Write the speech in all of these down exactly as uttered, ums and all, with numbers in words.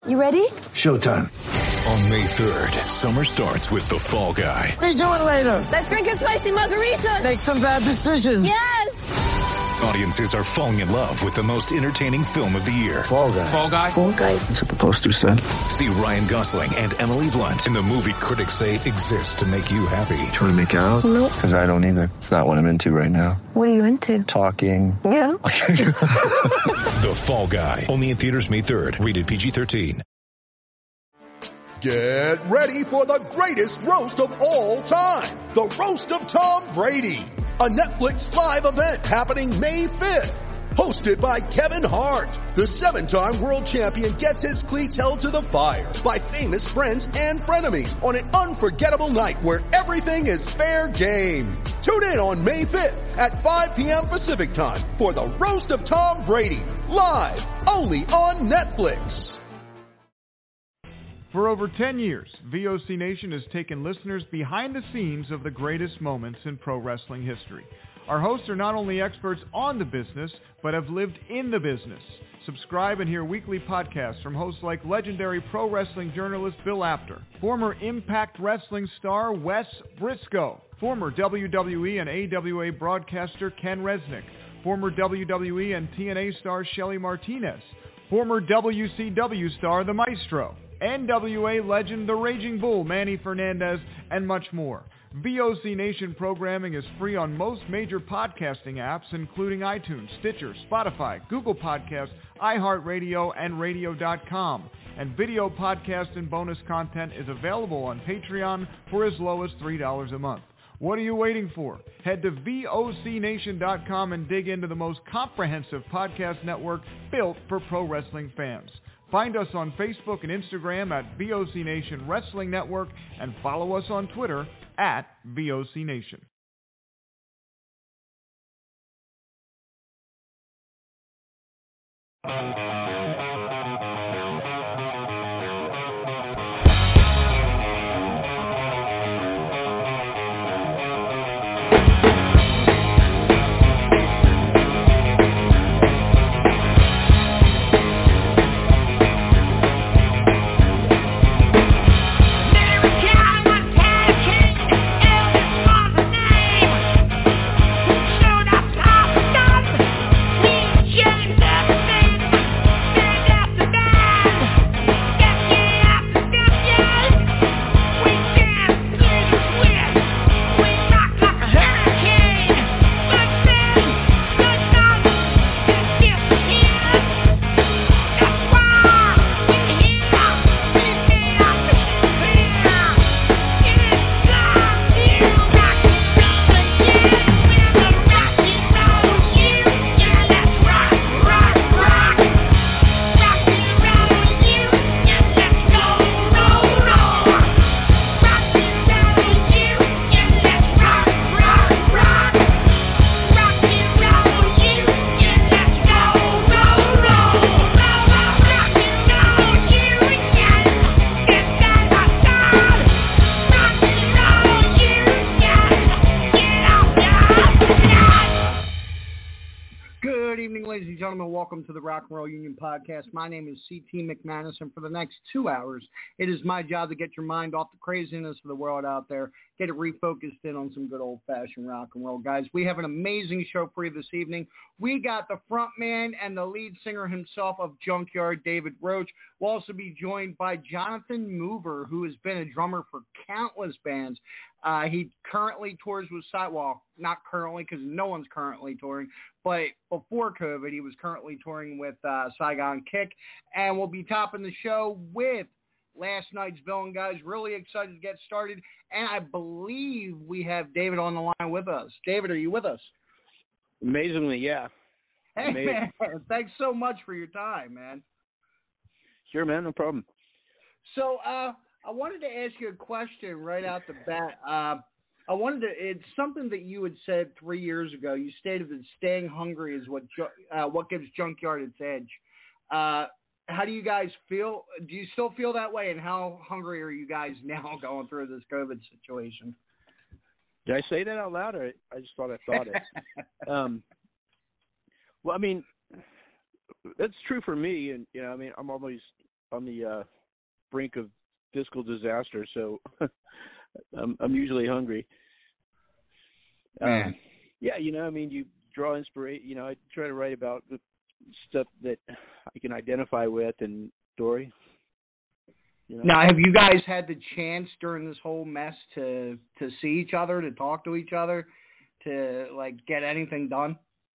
You ready? Showtime. On May third, summer starts with The Fall Guy. Let's do it later. Let's drink a spicy margarita. Make some bad decisions. Yes. Audiences are falling in love with the most entertaining film of the year. Fall Guy. Fall Guy? Fall Guy. That's what the poster said. See Ryan Gosling and Emily Blunt in the movie critics say exists to make you happy. Trying to make it out? Nope. Because I don't either. It's not what I'm into right now. What are you into? Talking. Yeah. The Fall Guy. Only in theaters May third. Rated P G thirteen. Get ready for the greatest roast of all time. The Roast of Tom Brady. A Netflix live event happening May fifth. Hosted by Kevin Hart. The seven-time world champion gets his cleats held to the fire by famous friends and frenemies on an unforgettable night where everything is fair game. Tune in on May fifth at five p.m. Pacific time for the Roast of Tom Brady. Live only on Netflix. For over ten years, V O C Nation has taken listeners behind the scenes of the greatest moments in pro wrestling history. Our hosts are not only experts on the business, but have lived in the business. Subscribe and hear weekly podcasts from hosts like legendary pro wrestling journalist Bill Apter, former Impact Wrestling star Wes Briscoe, former W W E and A W A broadcaster Ken Resnick, former W W E and T N A star Shelly Martinez, former W C W star The Maestro, N W A legend The Raging Bull Manny Fernandez, and much more. V O C Nation programming is free on most major podcasting apps, including iTunes, Stitcher, Spotify, Google Podcasts, iHeartRadio, and radio dot com. And video podcast and bonus content is available on Patreon for as low as three dollars a month. What are you waiting for? Head to V O C nation dot com and dig into the most comprehensive podcast network built for pro wrestling fans. Find us on Facebook and Instagram at V O C Nation Wrestling Network and follow us on Twitter at V O C Nation. Welcome to the Rock and Roll Union Podcast. My name is C T McManus, and for the next two hours, it is my job to get your mind off the craziness of the world out there, get it refocused in on some good old-fashioned rock and roll. Guys, we have an amazing show for you this evening. We got the front man and the lead singer himself of Junkyard, David Roach. We'll also be joined by Jonathan Mover, who has been a drummer for countless bands. Uh, he currently tours with Sidewalk, not currently because no one's currently touring, but before COVID, he was currently touring with uh, Saigon Kick, and we'll be topping the show with last night's villain, guys. Really excited to get started, and I believe we have David on the line with us. David, are you with us? Amazingly, yeah. Hey, Amazing. Man, thanks so much for your time, man. Sure, man, no problem. So, uh, I wanted to ask you a question right out the bat. Uh, I wanted to, it's something that you had said three years ago. You stated that staying hungry is what uh, what gives Junkyard its edge. Uh, how do you guys feel? Do you still feel that way? And how hungry are you guys now going through this COVID situation? Did I say that out loud, or I just thought I thought it? um, well, I mean, that's true for me. And, you know, I mean, I'm always on the uh, brink of fiscal disaster, so I'm, I'm usually hungry. Um, yeah, you know, I mean, you draw inspiration. You know, I try to write about the stuff that I can identify with and story. You know? Now, have you guys had the chance during this whole mess to to see each other, to talk to each other, to like get anything done?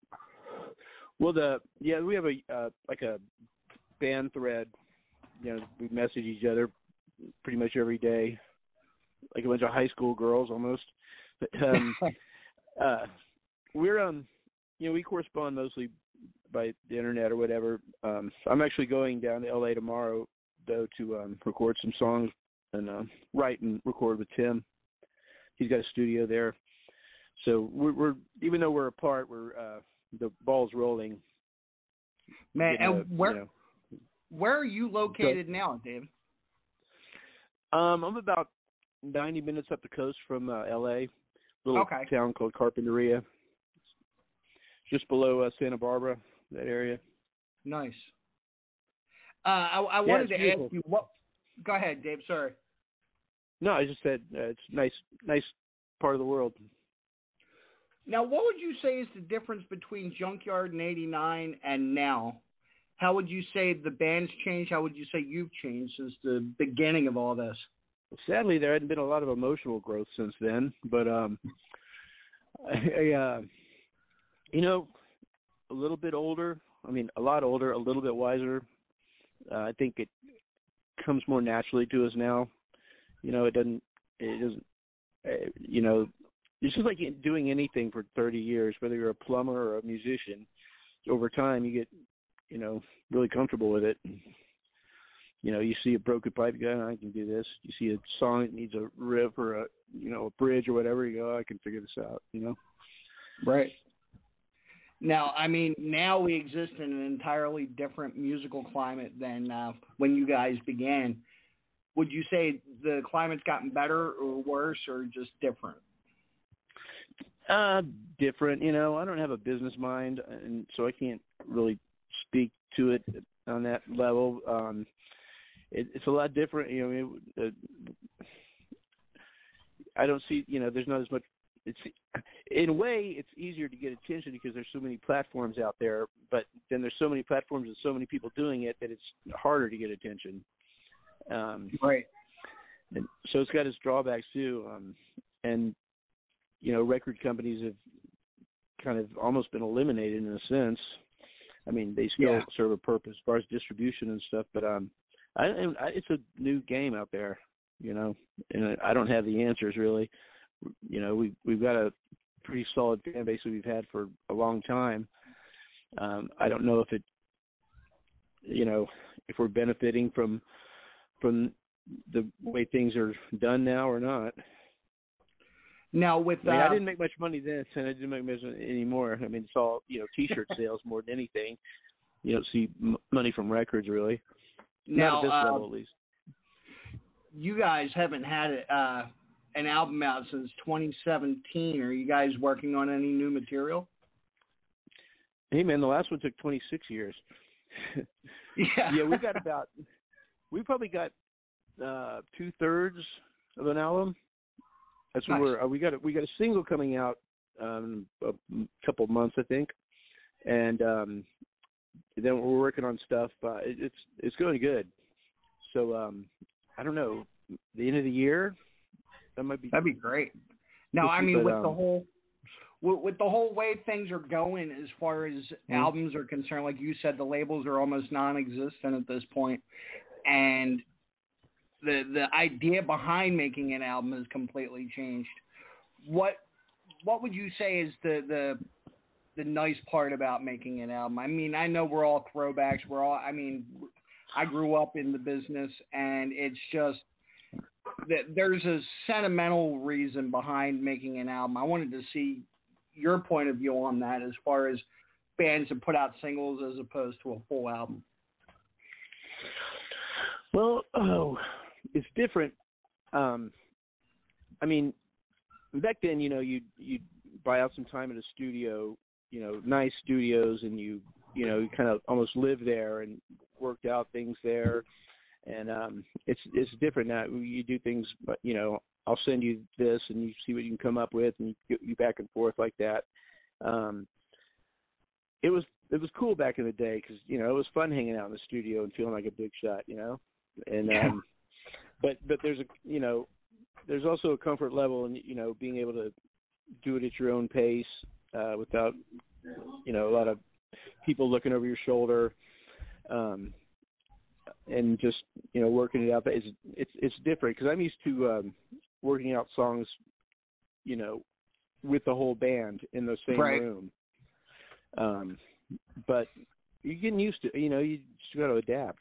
Well, the yeah, we have a uh, like a band thread. You know, we message each other pretty much every day, like a bunch of high school girls almost. But, um, uh, we're um, you know, we correspond mostly by the internet or whatever. Um, I'm actually going down to L A tomorrow, though, to um, record some songs and uh, write and record with Tim. He's got a studio there, so we're, we're even though we're apart, we're uh, the ball's rolling. Man, and a, where you know, where are you located now, Dave? Um, I'm about ninety minutes up the coast from uh, L A, little okay. town called Carpinteria, just below uh, Santa Barbara, that area. Nice. Uh, I, I yeah, wanted to beautiful. ask you what. Go ahead, Dave. Sorry. No, I just said uh, it's nice, nice part of the world. Now, what would you say is the difference between Junkyard in eighty-nine and now? How would you say the band's changed? How would you say you've changed since the beginning of all this? Sadly, there hadn't been a lot of emotional growth since then, but um, I, I, uh, you know, a little bit older. I mean, a lot older, a little bit wiser. Uh, I think it comes more naturally to us now. You know, it doesn't. It doesn't. Uh, you know, it's just like doing anything for thirty years, whether you're a plumber or a musician. Over time, you get, you know, really comfortable with it. You know, you see a broken pipe, you go, oh, I can do this. You see a song that needs a riff or a, you know, a bridge or whatever, you go, oh, I can figure this out, you know? Right. Now, I mean, now we exist in an entirely different musical climate than uh, when you guys began. Would you say the climate's gotten better or worse or just different? Uh, different, you know, I don't have a business mind, and so I can't really speak to it on that level. Um, it, it's a lot different, you know. It, uh, I don't see, you know, there's not as much. It's in a way, it's easier to get attention because there's so many platforms out there. But then there's so many platforms and so many people doing it that it's harder to get attention. Um, right. And so it's got its drawbacks too. Um, and you know, record companies have kind of almost been eliminated in a sense. I mean, they still yeah. serve a purpose as far as distribution and stuff, but um, I, I, it's a new game out there, you know, and I don't have the answers really. You know, we we've got a pretty solid fan base that we've had for a long time. Um, I don't know if it, you know, if we're benefiting from from the way things are done now or not. Now with I, mean, uh, I didn't make much money then, and I didn't make much anymore. I mean, it's all, you know, T-shirt sales more than anything. You don't see m- money from records really. Now, not at this uh, level, at least. You guys haven't had uh, an album out since twenty seventeen. Are you guys working on any new material? Hey man, the last one took twenty-six years. yeah, yeah, we got about, we probably got uh, two thirds of an album. That's what nice. we're. Uh, we got a, we got a single coming out um, a couple of months, I think, and um, then we're working on stuff. Uh, it, it's it's going good. So um, I don't know. The end of the year, that might be. That'd be great. Now, I mean, but, with um, the whole with, with the whole way things are going, as far as mm-hmm. albums are concerned, like you said, the labels are almost non-existent at this point, and the the idea behind making an album has completely changed. What what would you say is the the the nice part about making an album? I mean, I know we're all throwbacks. We're all. I mean, I grew up in the business, and it's just that there's a sentimental reason behind making an album. I wanted to see your point of view on that, as far as bands that put out singles as opposed to a full album. Well, oh, it's different. Um, I mean, back then, you know, you you buy out some time in a studio, you know, nice studios, and you you know you kind of almost live there and worked out things there. um, it's it's different now. You do things, but you know, I'll send you this, and you see what you can come up with, and you, you back and forth like that. Um, it was it was cool back in the day because you know it was fun hanging out in the studio and feeling like a big shot, you know. And um, but but there's a you know there's also a comfort level in you know being able to do it at your own pace uh, without you know a lot of people looking over your shoulder. Um, and just, you know, working it out. But it's, it's, it's different because I'm used to um, working out songs, you know, with the whole band in the same right. room. Um, but you're getting used to, you know, you just got to adapt.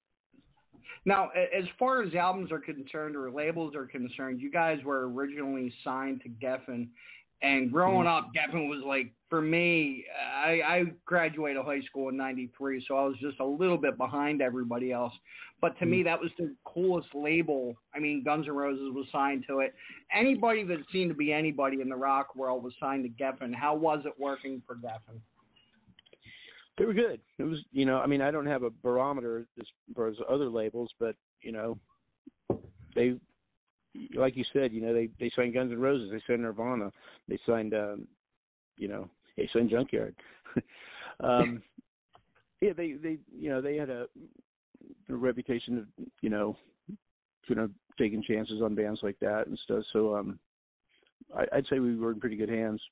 Now, as far as albums are concerned or labels are concerned, you guys were originally signed to Geffen. And growing up, Geffen was like, for me, I, I graduated high school in ninety-three, so I was just a little bit behind everybody else. But to mm-hmm. me, that was the coolest label. I mean, Guns N' Roses was signed to it. Anybody that seemed to be anybody in the rock world was signed to Geffen. How was it working for Geffen? They were good. It was, you know, I mean, I don't have a barometer as far as other labels, but, you know, they – like you said, you know, they, they signed Guns N' Roses, they signed Nirvana, they signed, um, you know, they signed Junkyard. um, yeah, they, they, you know, they had a, a reputation of, you know, you know, taking chances on bands like that and stuff. So um, I, I'd say we were in pretty good hands.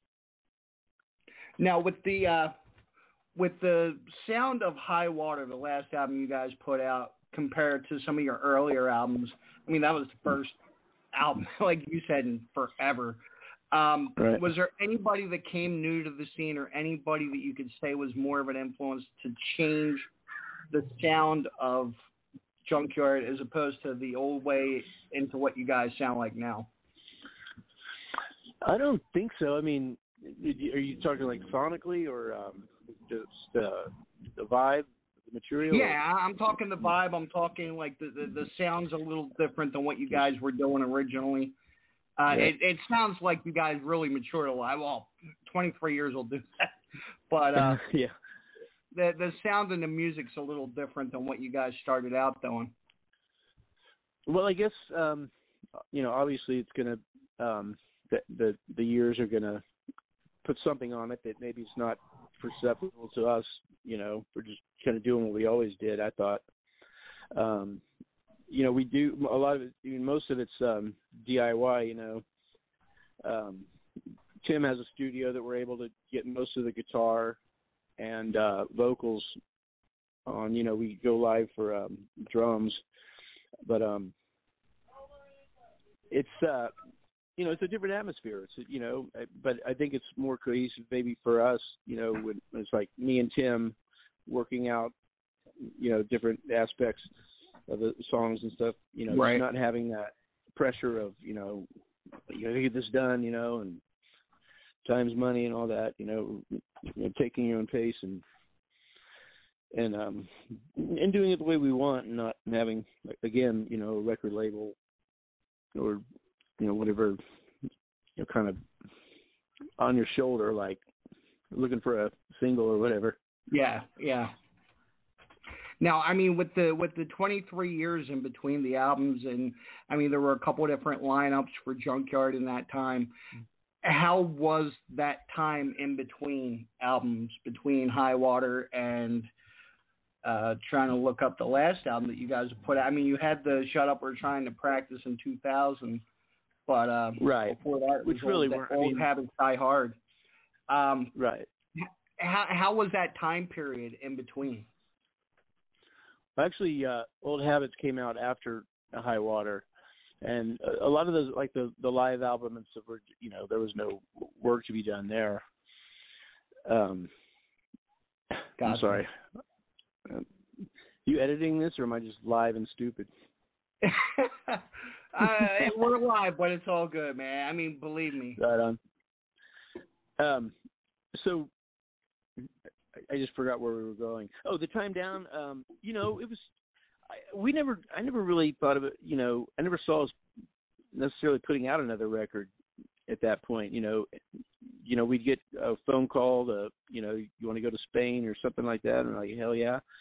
Now with the uh, with the sound of High Water, the last album you guys put out, compared to some of your earlier albums, I mean, that was the first album, like you said, in forever. Um, right. Was there anybody that came new to the scene or anybody that you could say was more of an influence to change the sound of Junkyard as opposed to the old way into what you guys sound like now? I don't think so. I mean, are you talking like sonically or um, just uh, the vibe? Material? Yeah, I'm talking the vibe. I'm talking like the, the, the sound's a little different than what you guys were doing originally. Uh, yeah. it, it sounds like you guys really matured a lot. Well, twenty-three years will do that. But uh, yeah, the the sound and the music's a little different than what you guys started out doing. Well, I guess um, you know, obviously it's gonna um, the, the the years are gonna put something on it that maybe it's not perceptible to us. You know, we're just kind of doing what we always did, I thought. Um, you know, we do a lot of it, I mean, most of it's um, D I Y, you know. Um, Tim has a studio that we're able to get most of the guitar and uh, vocals on. You know, we go live for um, drums. But um, it's, uh, you know, it's a different atmosphere. It's, you know, but I think it's more cohesive maybe for us, you know, when it's like me and Tim working out, you know, different aspects of the songs and stuff, you know, right. not having that pressure of, you know, you got to get this done, you know, and time's money and all that, you know, you know, taking your own pace and, and, um, and doing it the way we want and not having, again, you know, a record label or, you know, whatever, you know, kind of on your shoulder, like looking for a single or whatever. Yeah, yeah. Now, I mean, with the with the twenty-three years in between the albums, and I mean, there were a couple of different lineups for Junkyard in that time. How was that time in between albums, between High Water and uh, trying to look up the last album that you guys put out? I mean, you had the Shut Up, We're Trying to Practice in two thousand, but uh, right. before that, it was which really old, weren't. old I mean, Habits Die Hard. Um, right. How how was that time period in between? Actually, uh, Old Habits came out after High Water, and a, a lot of those, like the, the live album and stuff, were, you know, there was no work to be done there. Um, gotcha. I'm sorry. Uh, you editing this, or am I just live and stupid? uh, we're live, but it's all good, man. I mean, believe me. Right on. Um, so. I just forgot where we were going. Oh, the time down. Um, you know, it was. I, we never. I never really thought of it. You know, I never saw us necessarily putting out another record at that point. You know, you know, we'd get a phone call to, you know, you want to go to Spain or something like that, and I'm like, hell yeah.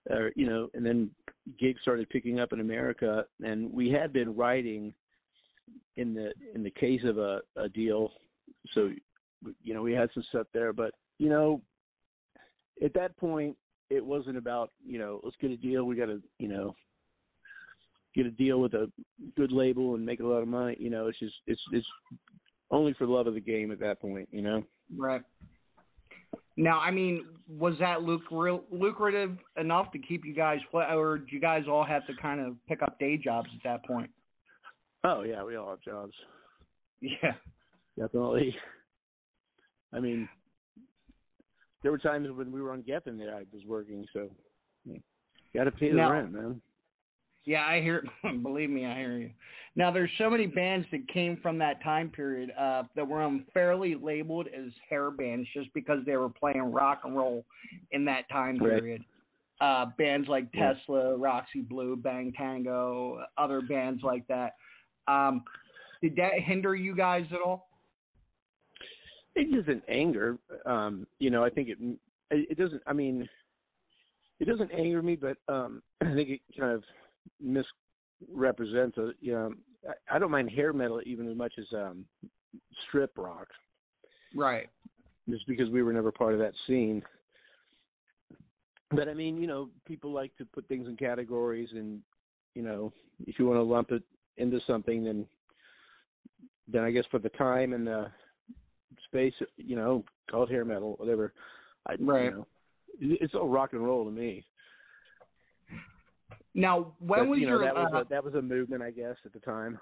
uh, you know, and then gigs started picking up in America, and we had been writing in the in the case of a, a deal, so you know we had some stuff there, but you know, at that point it wasn't about you know let's get a deal, we got to you know get a deal with a good label and make a lot of money. You know, it's just it's it's only for the love of the game at that point. You know, right. Now, I mean, was that lucr- lucrative enough to keep you guys, or did you guys all have to kind of pick up day jobs at that point? Oh yeah, we all have jobs. Yeah, definitely. I mean, there were times when we were on Geffen that I was working, so you got to pay the now, rent, man. Yeah, I hear. Believe me, I hear you. Now, there's so many bands that came from that time period uh, that were unfairly labeled as hair bands just because they were playing rock and roll in that time period. Right. Uh, bands like yeah. Tesla, Roxy Blue, Bang Tango, other bands like that. Um, did that hinder you guys at all? It doesn't anger. Um, you know, I think it. It doesn't. I mean, it doesn't anger me, but um, I think it kind of misrepresents. A, you know, I, I don't mind hair metal even as much as um, strip rock. Right. Just because we were never part of that scene. But I mean, you know, people like to put things in categories, and you know, if you want to lump it into something, then then I guess for the time and the space, you know, call it hair metal, whatever. I, right. You know, it's all rock and roll to me. Now, when but, was you know, your that was uh, a, that was a movement, I guess, at the time.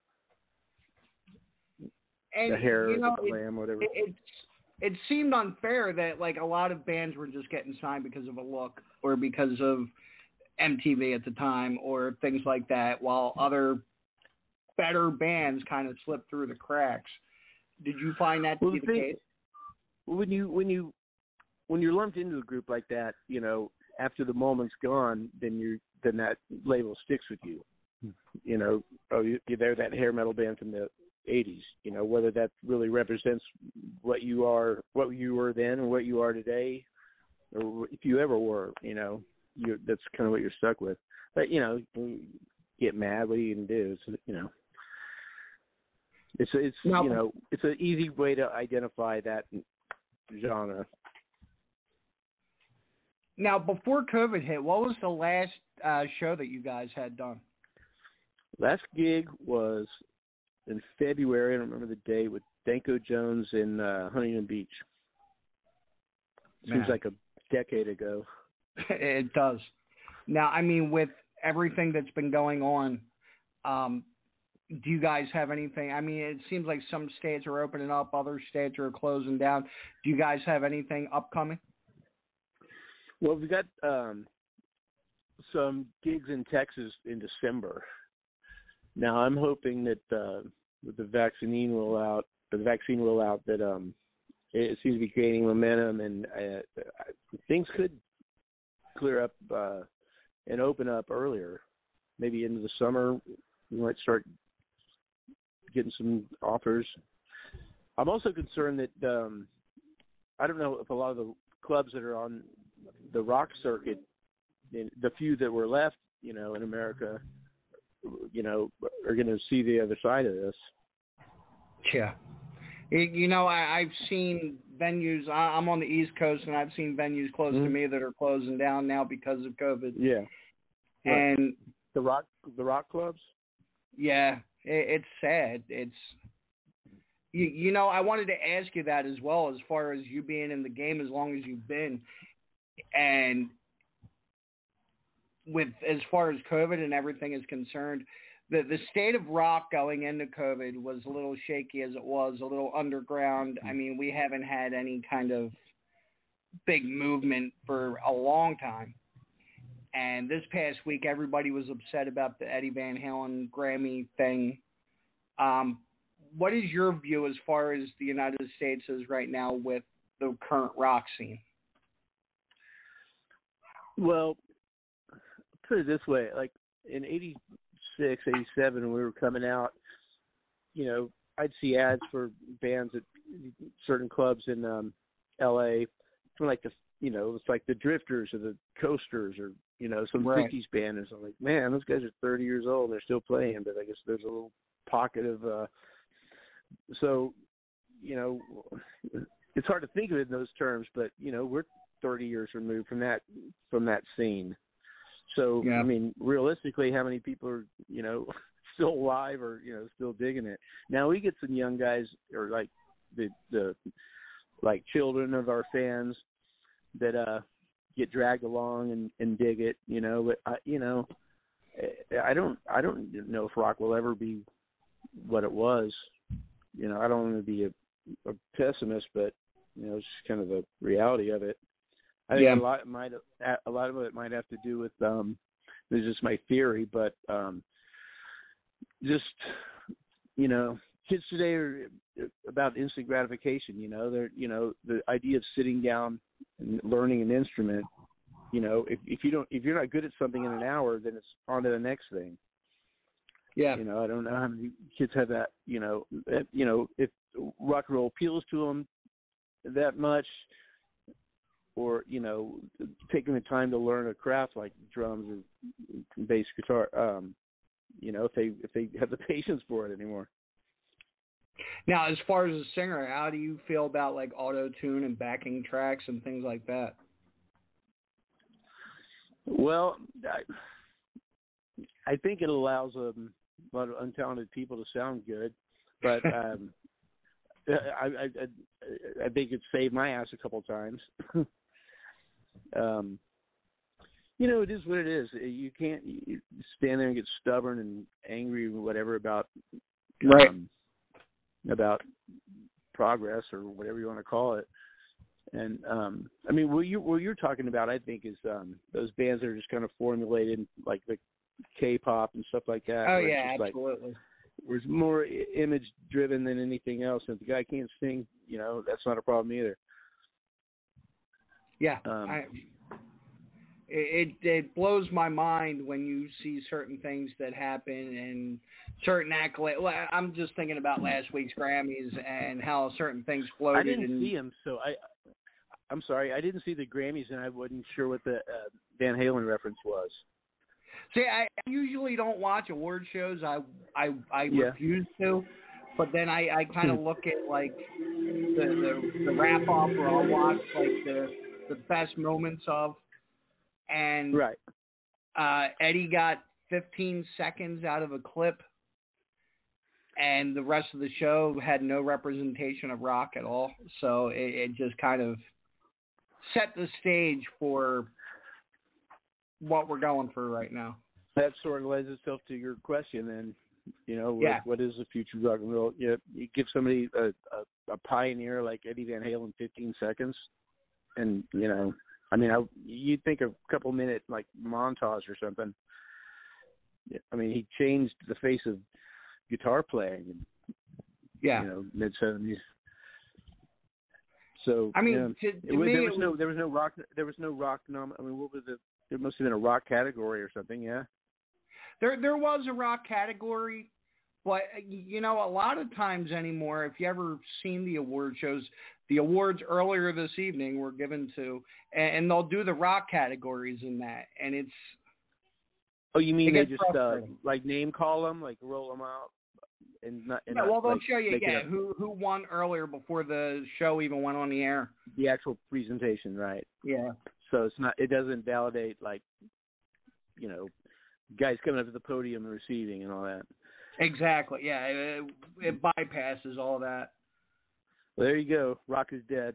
And the hair, you know, the glam, whatever. It, it, it seemed unfair that like a lot of bands were just getting signed because of a look or because of M T V at the time or things like that, while other better bands kind of slipped through the cracks. Did you find that to well, be the thing, case? When you when you when you're lumped into a group like that, you know, after the moment's gone, then you then that label sticks with you. You know, oh, you, they're that hair metal band from the eighties. You know, whether that really represents what you are, what you were then, and what you are today, or if you ever were. You know, you that's kind of what you're stuck with. But you know, you get mad. What are you gonna do? It's, you know. It's it's now, you know it's an easy way to identify that genre. Now, before COVID hit, what was the last uh, show that you guys had done? Last gig was in February. I don't remember the date, with Danko Jones in uh, Huntington Beach. Man. Seems like a decade ago. It does. Now, I mean, with everything that's been going on, um, do you guys have anything? I mean, it seems like some states are opening up, other states are closing down. Do you guys have anything upcoming? Well, we got um, some gigs in Texas in December. Now, I'm hoping that uh, with the vaccine rollout, the vaccine rollout, that um, it seems to be gaining momentum, and uh, things could clear up uh, and open up earlier. Maybe into the summer, we might start getting some offers. I'm also concerned that um, I don't know if a lot of the clubs that are on the rock circuit, the few that were left, you know, in America, you know, are going to see the other side of this. Yeah. You know, I, I've seen venues, I'm on the East Coast, and I've seen venues close mm-hmm. to me that are closing down now because of COVID. Yeah. And the rock, the rock clubs? Yeah, it, it's sad. It's, you, you know, I wanted to ask you that as well, as far as you being in the game as long as you've been. And with as far as COVID and everything is concerned, the the state of rock going into COVID was a little shaky as it was, a little underground. I mean, we haven't had any kind of big movement for a long time. And this past week, everybody was upset about the Eddie Van Halen Grammy thing. Um, what is your view as far as the United States is right now with the current rock scene? Well, put it this way, like in eighty-six, eighty-seven, when we were coming out, you know, I'd see ads for bands at certain clubs in um, L A, from like the, you know, it's like the Drifters or the Coasters or, You know, some right. fifties band is like, man, those guys are thirty years old and they're still playing, but I guess there's a little pocket of uh so, you know, it's hard to think of it in those terms, but you know, we're thirty years removed from that from that scene. So yeah. I mean, realistically, how many people are, you know, still alive or, you know, still digging it? Now we get some young guys or like the the like children of our fans that uh get dragged along and, and dig it, you know. But I, you know, I don't, I don't know if rock will ever be what it was. You know, I don't want to be a, a pessimist, but you know, it's just kind of the reality of it. I think yeah. a lot might, a lot of it might have to do with, um, this is just my theory, but um, just, you know, kids today are about instant gratification. You know, they're, you know, the idea of sitting down and learning an instrument, you know, if, if you don't, if you're not good at something in an hour, then it's on to the next thing. Yeah. You know, I don't know how many kids have that, you know, that, you know, if rock and roll appeals to them that much, or, you know, taking the time to learn a craft like drums or bass guitar, um, you know, if they, if they have the patience for it anymore. Now, as far as a singer, how do you feel about like auto-tune and backing tracks and things like that? Well, I, I think it allows um, a lot of untalented people to sound good, but um, I, I, I, I think it saved my ass a couple of times. um, you know, it is what it is. You can't you stand there and get stubborn and angry or whatever about right. Um, about progress or whatever you want to call it. And, um, I mean, what, you, what you're talking about, I think, is um, those bands that are just kind of formulated, like the K-pop and stuff like that. Oh, yeah, absolutely. Like, it's more image-driven than anything else. And if the guy can't sing, you know, that's not a problem either. Yeah. Um, I, it, it blows my mind when you see certain things that happen and certain accolades. Well, I'm just thinking about last week's Grammys and how certain things floated. I didn't and, see them, so I, I'm sorry. I didn't see the Grammys, and I wasn't sure what the uh, Van Halen reference was. See, I usually don't watch award shows. I I, I yeah. refuse to. But then I, I kind of look at, like, the, the, the wrap-up, or I'll watch, like, the, the best moments of. And right. uh, Eddie got fifteen seconds out of a clip, and the rest of the show had no representation of rock at all. So it, it just kind of set the stage for what we're going for right now. That sort of lends itself to your question, then. You know, what, yeah. what is the future of rock and roll? You, know, you give somebody a, a, a pioneer like Eddie Van Halen fifteen seconds, and, you know, I mean, I, you'd think a couple minute, like, montage or something. I mean, he changed the face of guitar playing in, yeah. you know, mid-seventies. So, I mean, yeah, to, to it, me, there was it no, was, there was no rock, there was no rock nom. I mean, what was it? There must have been a rock category or something, yeah. There, there was a rock category, but you know, a lot of times anymore, if you ever seen the award shows, the awards earlier this evening were given to, and they'll do the rock categories in that, and it's. Oh, you mean they just uh, frustrating. like name call them, like roll them out, and not. And yeah, not, well, they'll like, show you, yeah, a, who who won earlier before the show even went on the air. The actual presentation, right? Yeah. So it's not. It doesn't validate, like, you know, guys coming up to the podium and receiving and all that. Exactly. Yeah, it, it bypasses all that. Well, there you go. Rock is dead.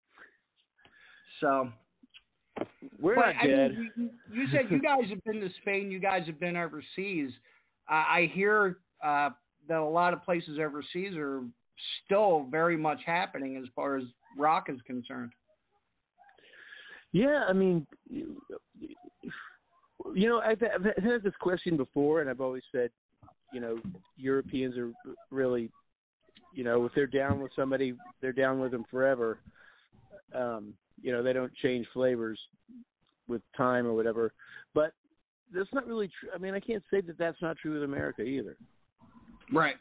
So we're but, not I dead. Mean, you, you said you guys have been to Spain. You guys have been overseas. Uh, I hear uh, that a lot of places overseas are still very much happening as far as rock is concerned. Yeah, I mean, you, you know, I've, I've had this question before, and I've always said, you know, Europeans are really, you know, if they're down with somebody, they're down with them forever. Um, you know, they don't change flavors with time or whatever. But that's not really true. I mean, I can't say that that's not true with America either. Right.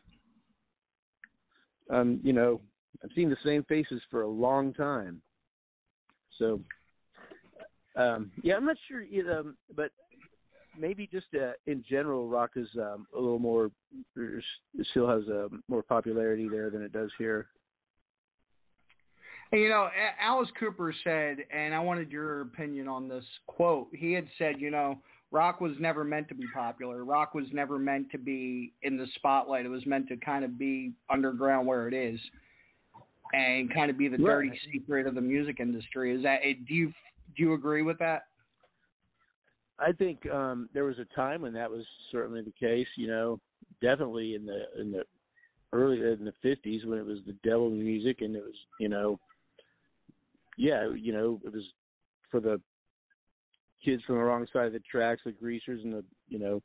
Um, you know, I've seen the same faces for a long time. So um, yeah, I'm not sure, you know, but maybe just uh, in general, rock is um, a little more, still has a more popularity there than it does here. And, you know, Alice Cooper said, and I wanted your opinion on this quote. He had said, you know, rock was never meant to be popular. Rock was never meant to be in the spotlight. It was meant to kind of be underground where it is, and kind of be the dirty right. secret of the music industry. Is that? Do you do you agree with that? I think um, there was a time when that was certainly the case. You know, definitely in the in the early in the fifties when it was the devil music, and it was, you know, yeah, you know, it was for the kids from the wrong side of the tracks, the greasers and the, you know,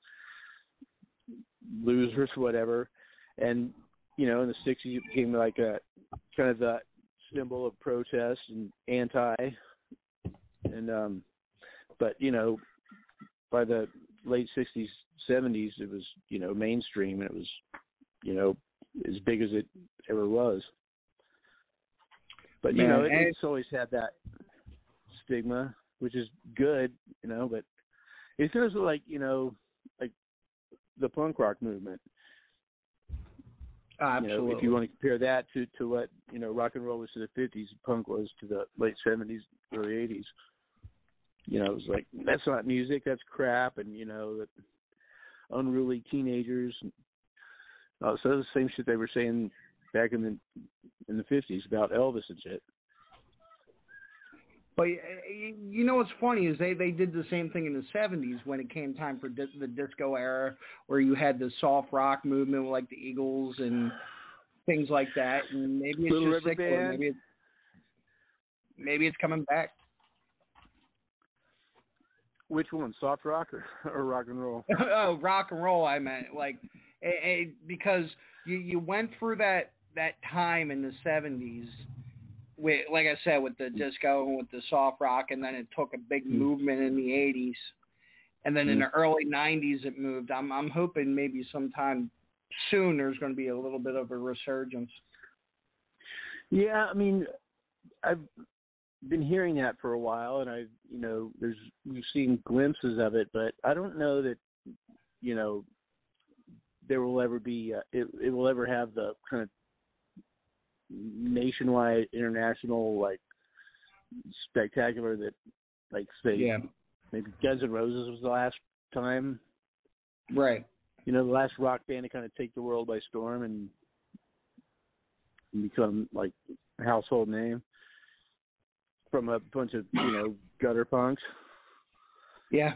losers, whatever. And you know, in the sixties, it became like a kind of the symbol of protest and anti. And um, but you know, by the late sixties, seventies, it was, you know, mainstream, and it was, you know, as big as it ever was. But, you Man, know, it, it's always had that stigma, which is good, you know, but it's also like, you know, like the punk rock movement. Absolutely. You know, if you want to compare that to, to what, you know, rock and roll was to the fifties, punk was to the late seventies, early eighties. You know, it was like, that's not music, that's crap, and, you know, that unruly teenagers. And, uh, so the same shit they were saying back in the in the fifties about Elvis and shit. But you know what's funny is they, they did the same thing in the seventies when it came time for di- the disco era, where you had the soft rock movement like the Eagles and things like that. And maybe it's Little just sick, or maybe it's, maybe it's coming back. Which one, soft rock or, or rock and roll? Oh, rock and roll, I meant. Like, it, it, because you, you went through that, that time in the seventies, with, like I said, with the disco and with the soft rock, and then it took a big mm. movement in the eighties. And then mm. in the early nineties it moved. I'm I'm hoping maybe sometime soon there's going to be a little bit of a resurgence. Yeah, I mean, I've been hearing that for a while, and I, you know, there's we've seen glimpses of it, but I don't know that, you know, there will ever be uh, it. It will ever have the kind of nationwide, international, like spectacular that, like, say, yeah. maybe Guns N' Roses was the last time, right? You know, the last rock band to kind of take the world by storm and, and become like a household name from a bunch of, you know, gutter punks. Yeah.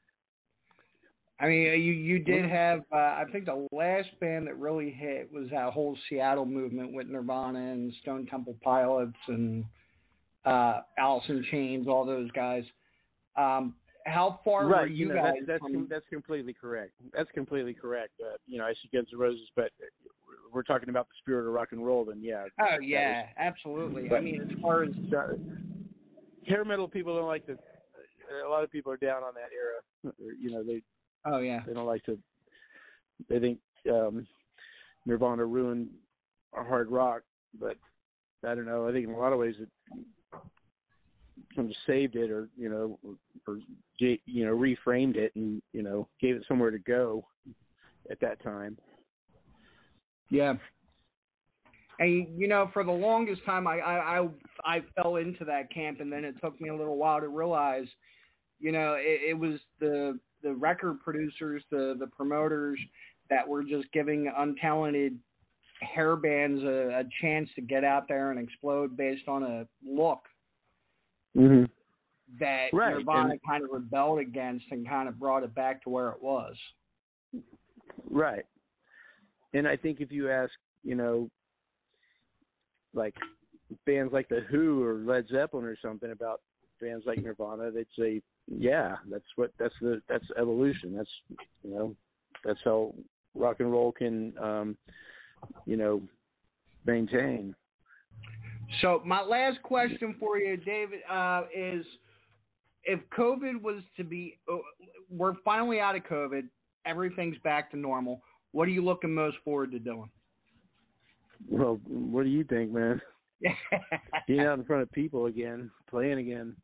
I mean, you you did have, uh, I think the last band that really hit was that whole Seattle movement with Nirvana and Stone Temple Pilots and uh, Alice in Chains, all those guys. Um, how far right, were you, you know, guys? That's, that's, from... that's completely correct. That's completely correct. Uh, you know, I see Guns N' Roses, but we're talking about the spirit of rock and roll, then yeah. Oh, yeah, was, absolutely. But, I mean, as far as... Uh, hair metal people don't like to, a lot of people are down on that era. You know, they, Oh yeah. They don't like to. They think um, Nirvana ruined hard rock, but I don't know. I think in a lot of ways it kind of saved it, or you know, or, or you know, reframed it, and you know, gave it somewhere to go at that time. Yeah. And you know, for the longest time, I I I, I fell into that camp, and then it took me a little while to realize, you know, it, it was the the record producers, the, the promoters that were just giving untalented hair bands a, a chance to get out there and explode based on a look mm-hmm. that right. Nirvana and, kind of rebelled against and kind of brought it back to where it was. Right. And I think if you ask, you know, like bands like The Who or Led Zeppelin or something about bands like Nirvana, they'd say, yeah, that's what that's the that's evolution. That's you know that's how rock and roll can um, you know maintain. So my last question for you, David, uh, is if COVID was to be, we're finally out of COVID, everything's back to normal. What are you looking most forward to doing? Well, what do you think, man? Being out in front of people again, playing again.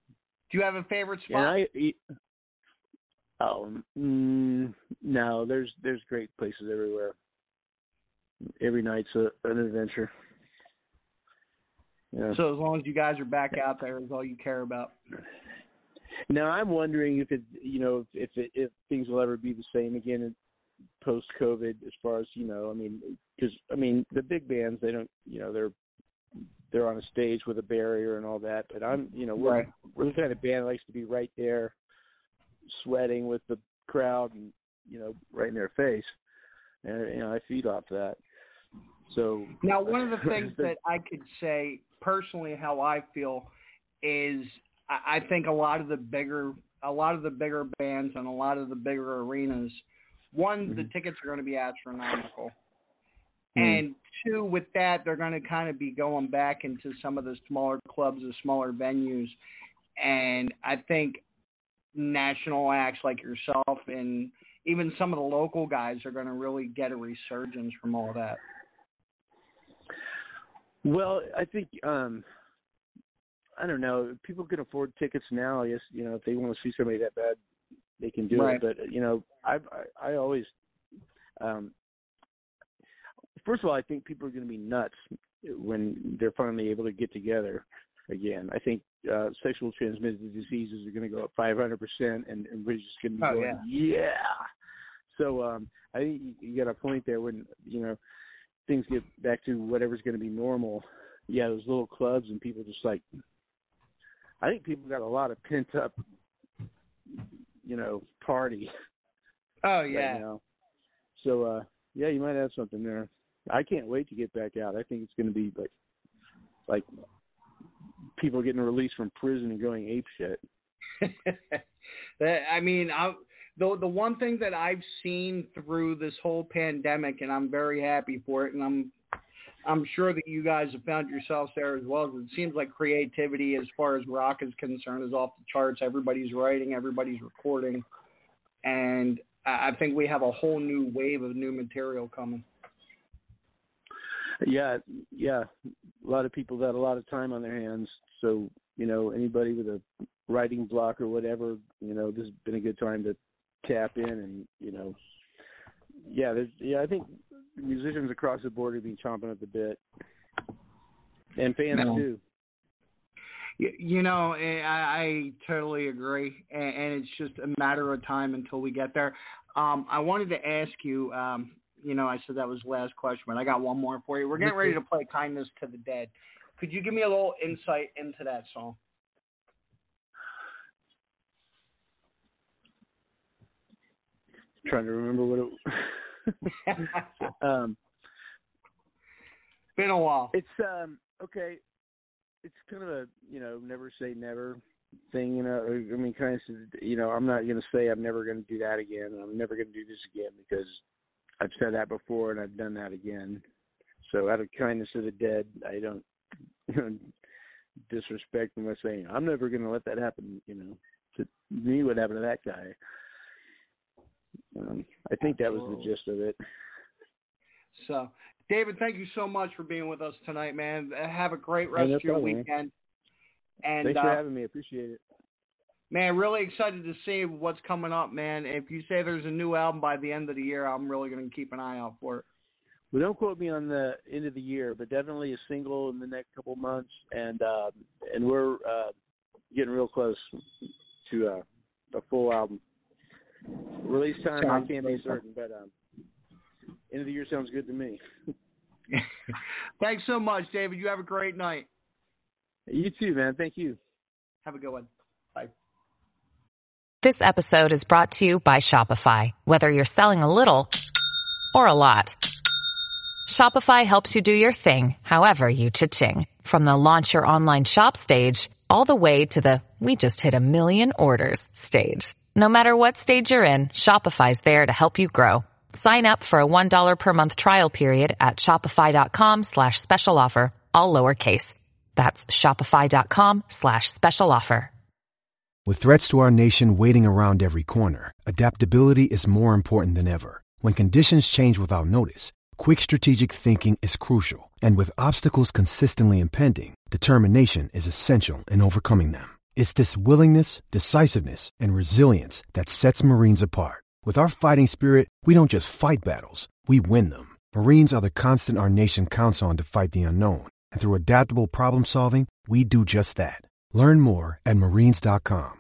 Do you have a favorite spot? And I, oh, mm, no, there's there's great places everywhere. Every night's a, an adventure. Yeah. So as long as you guys are back out there is all you care about. Now I'm wondering if it, you know, if it, if things will ever be the same again post COVID, as far as, you know, I mean, because I mean the big bands, they don't, you know, they're they're on a stage with a barrier and all that. But I'm, you know, we're right. we're the kind of band that likes to be right there, sweating with the crowd and, you know, right in their face, and you know I feed off that. So now, one of the things that I could say personally, how I feel, is I think a lot of the bigger, a lot of the bigger bands and a lot of the bigger arenas, one, mm-hmm. the tickets are going to be astronomical, mm-hmm. and two, with that, they're going to kind of be going back into some of the smaller clubs, the smaller venues, and I think national acts like yourself and even some of the local guys are going to really get a resurgence from all that. Well, I think, um, I don't know, people can afford tickets now. I guess, you know, if they want to see somebody that bad, they can do right. it. But, you know, I I, I always, um, first of all, I think people are going to be nuts when they're finally able to get together again. I think uh, sexual transmitted diseases are going to go up five hundred percent, and, and we're just going to be oh, going, yeah. yeah. So um, I think you, you got a point there when, you know, things get back to whatever's going to be normal. Yeah, those little clubs and people just like, I think people got a lot of pent up, you know, party. Oh yeah. Right now. So uh, yeah, you might have something there. I can't wait to get back out. I think it's going to be like, like people getting released from prison and going ape shit. I mean, I, the the one thing that I've seen through this whole pandemic, and I'm very happy for it, and I'm I'm sure that you guys have found yourselves there as well. It seems like creativity, as far as rock is concerned, is off the charts. Everybody's writing, everybody's recording, and I think we have a whole new wave of new material coming. Yeah, yeah. A lot of people got a lot of time on their hands. So, you know, anybody with a writing block or whatever, you know, this has been a good time to tap in and, you know, yeah, there's, yeah, I think musicians across the board have been chomping at the bit. And fans, no. too. You know, I, I totally agree, and, and it's just a matter of time until we get there. Um, I wanted to ask you, um, you know, I said that was the last question, but I got one more for you. We're getting ready to play Kindness to the Dead. Could you give me a little insight into that song? Trying to remember what it um, been a while. It's, um, okay, it's kind of a, you know, never say never thing, you know. I mean, kind of, you know, I'm not going to say I'm never going to do that again, and I'm never going to do this again, because I've said that before and I've done that again. So out of kindness of the dead, I don't, you know, disrespect them by saying I'm never going to let that happen, you know, to me. What happened to that guy? Um, I think that was the gist of it. So, David, thank you so much for being with us tonight, man. Have a great rest of your problem, weekend. And thanks uh, for having me. I appreciate it. Man, really excited to see what's coming up, man. If you say there's a new album by the end of the year, I'm really going to keep an eye out for it. Well, don't quote me on the end of the year, but definitely a single in the next couple months, and uh, and we're uh, getting real close to uh, a full album. Release time, sounds I can't be certain, but um, end of the year sounds good to me. Thanks so much, David. You have a great night. You too, man. Thank you. Have a good one. Bye. This episode is brought to you by Shopify. Whether you're selling a little or a lot, Shopify helps you do your thing, however you cha-ching. From the launch your online shop stage, all the way to the we just hit a million orders stage. No matter what stage you're in, Shopify's there to help you grow. Sign up for a one dollar per month trial period at shopify.com slash special offer, all lowercase. That's shopify.com slash special offer. With threats to our nation waiting around every corner, adaptability is more important than ever. When conditions change without notice, quick strategic thinking is crucial. And with obstacles consistently impending, determination is essential in overcoming them. It's this willingness, decisiveness, and resilience that sets Marines apart. With our fighting spirit, we don't just fight battles, we win them. Marines are the constant our nation counts on to fight the unknown. And through adaptable problem solving, we do just that. Learn more at marines dot com.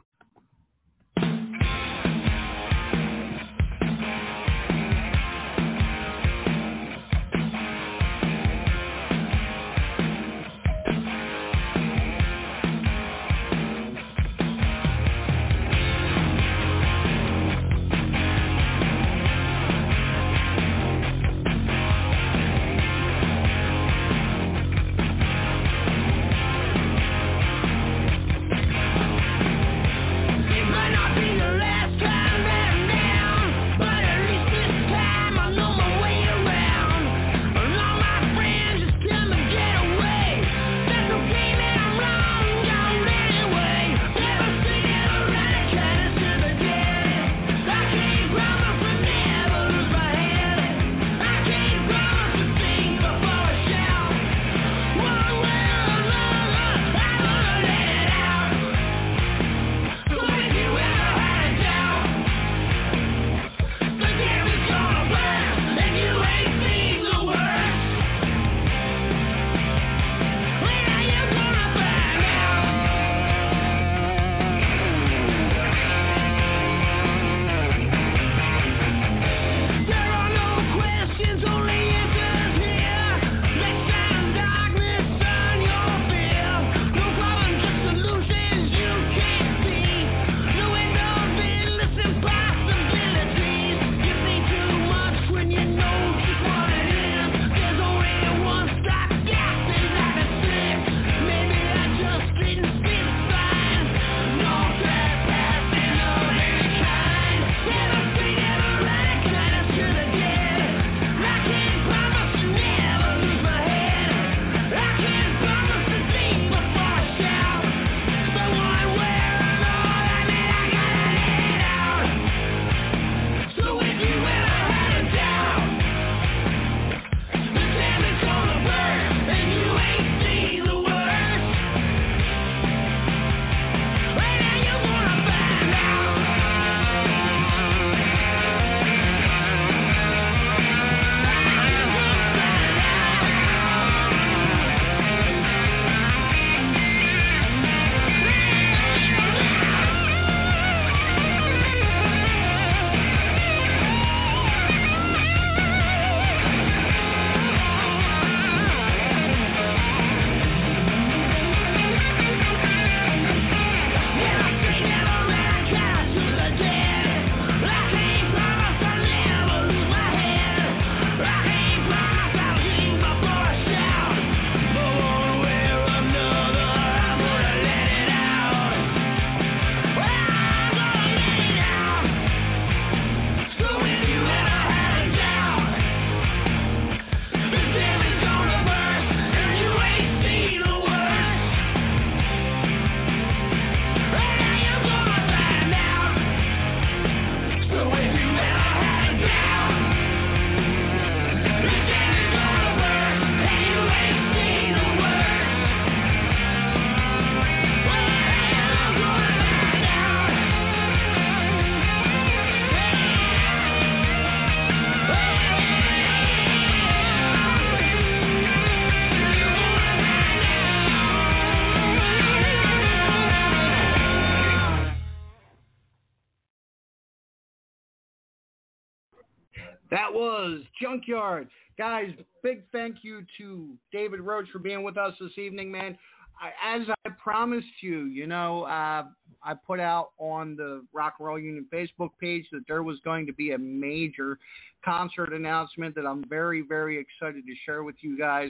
That was Junkyard. Guys, big thank you to David Roach for being with us this evening, man. I, as I promised you, you know, uh, I put out on the Rock and Roll Union Facebook page that there was going to be a major concert announcement that I'm very, very excited to share with you guys.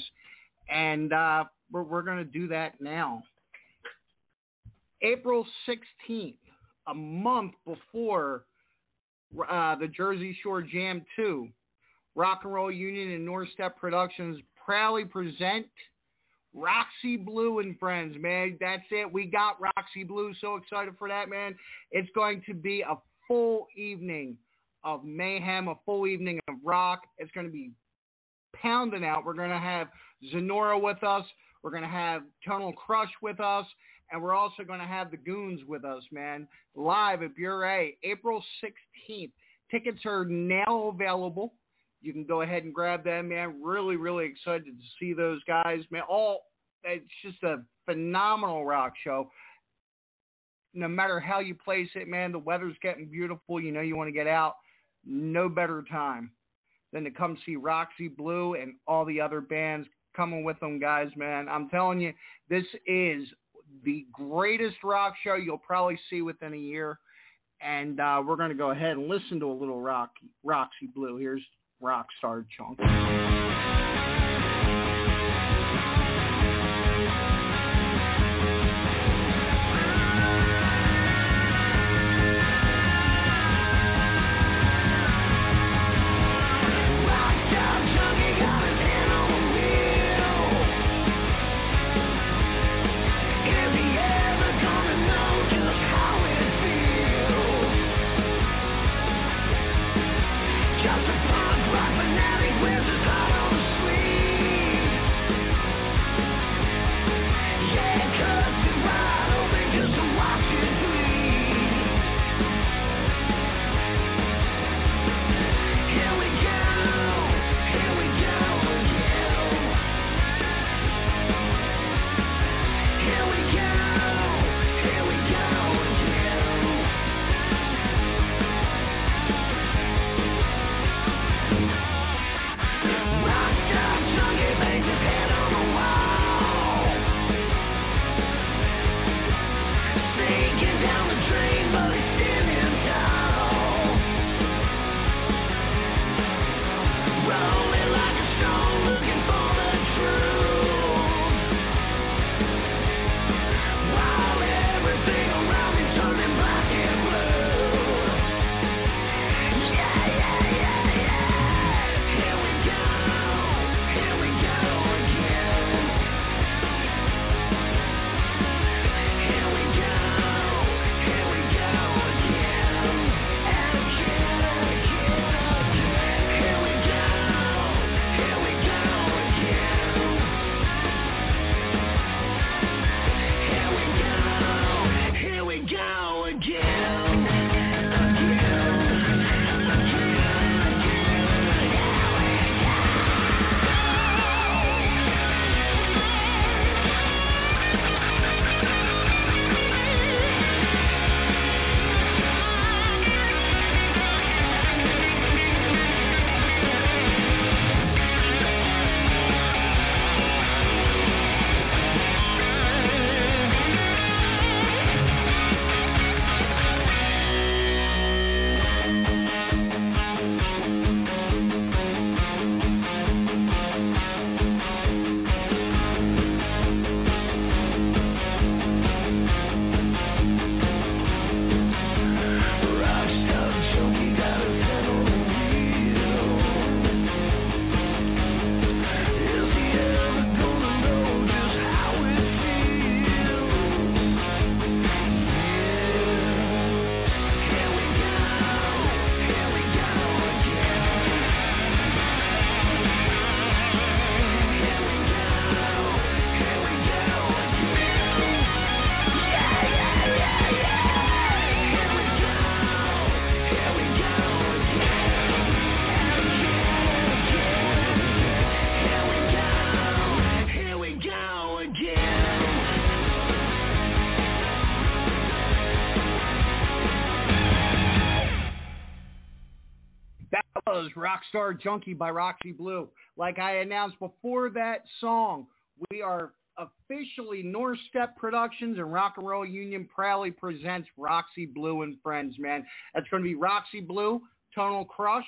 And uh, we're, we're going to do that now. April sixteenth, a month before uh, the Jersey Shore Jam two, Rock and Roll Union and North Step Productions proudly present Roxy Blue and Friends, man. That's it. We got Roxy Blue. So excited for that, man. It's going to be a full evening of mayhem, a full evening of rock. It's going to be pounding out. We're going to have Zenora with us. We're going to have Tonal Crush with us. And we're also going to have the Goons with us, man, live at Bure, April sixteenth. Tickets are now available. You can go ahead and grab them, man. Really, really excited to see those guys, man. All it's just a phenomenal rock show. No matter how you place it, man, the weather's getting beautiful. You know you want to get out. No better time than to come see Roxy Blue and all the other bands coming with them, guys, man. I'm telling you, this is the greatest rock show you'll probably see within a year. And uh, we're going to go ahead and listen to a little rock, Roxy Blue. Here's Rockstar Junkie. Rockstar Junkie by Roxy Blue. Like I announced before that song, we are officially North Step Productions and Rock and Roll Union proudly presents Roxy Blue and Friends, man. That's going to be Roxy Blue, Tonal Crush,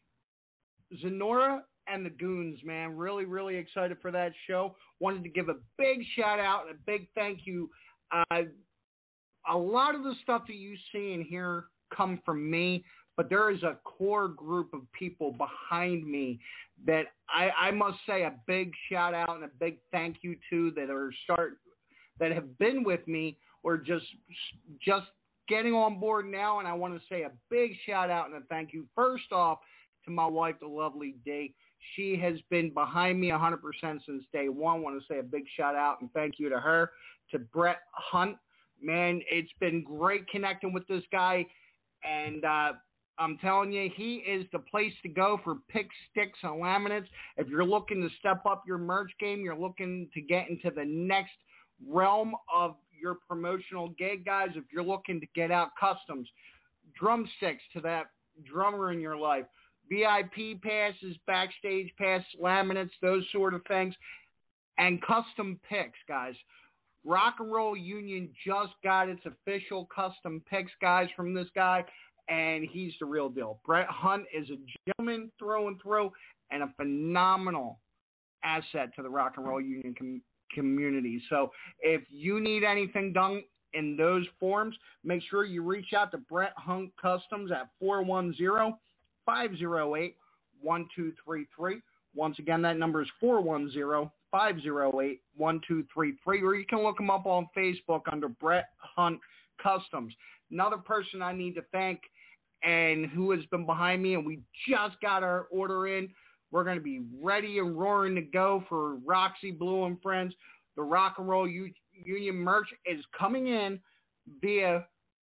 Zenora, and the Goons, man. Really, really excited for that show. Wanted to give a big shout out and a big thank you. Uh, a lot of the stuff that you see and hear come from me, but there is a core group of people behind me that I, I must say a big shout out and a big thank you to that are start that have been with me or just just getting on board now. And I want to say a big shout out and a thank you first off to my wife, the lovely D. She has been behind me one hundred percent since day one. I want to say a big shout out and thank you to her. To Brett Hunt, man, it's been great connecting with this guy. And uh, I'm telling you, he is the place to go for picks, sticks, and laminates. If you're looking to step up your merch game, you're looking to get into the next realm of your promotional gig, guys. If you're looking to get out customs, drumsticks to that drummer in your life, V I P passes, backstage pass, laminates, those sort of things, and custom picks, guys. Rock and Roll Union just got its official custom picks, guys, from this guy, and he's the real deal. Brett Hunt is a gentleman through and through and a phenomenal asset to the Rock and Roll Union com- community. So if you need anything done in those forms, make sure you reach out to Brett Hunt Customs at four one zero, five zero eight, one two three three. Once again, that number is four one zero, five zero eight, one two three three, or you can look him up on Facebook under Brett Hunt Customs. Another person I need to thank and who has been behind me, and we just got our order in. We're going to be ready and roaring to go for Roxy Blue and Friends. The Rock and Roll U- Union merch is coming in via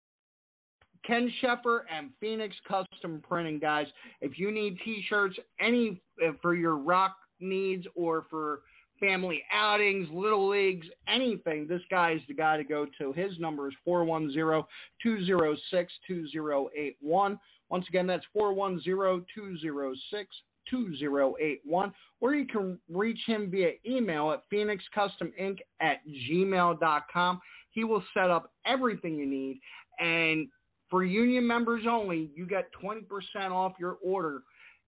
Ken Sheffer and Phoenix Custom Printing, guys. If you need T-shirts, any uh, for your rock needs or for family outings, little leagues, anything, this guy is the guy to go to. His number is four one zero, two zero six, two zero eight one. Once again, that's four one zero, two zero six, two zero eight one. Or you can reach him via email at phoenix custom inc at gmail dot com. He will set up everything you need. And for union members only, you get twenty percent off your order.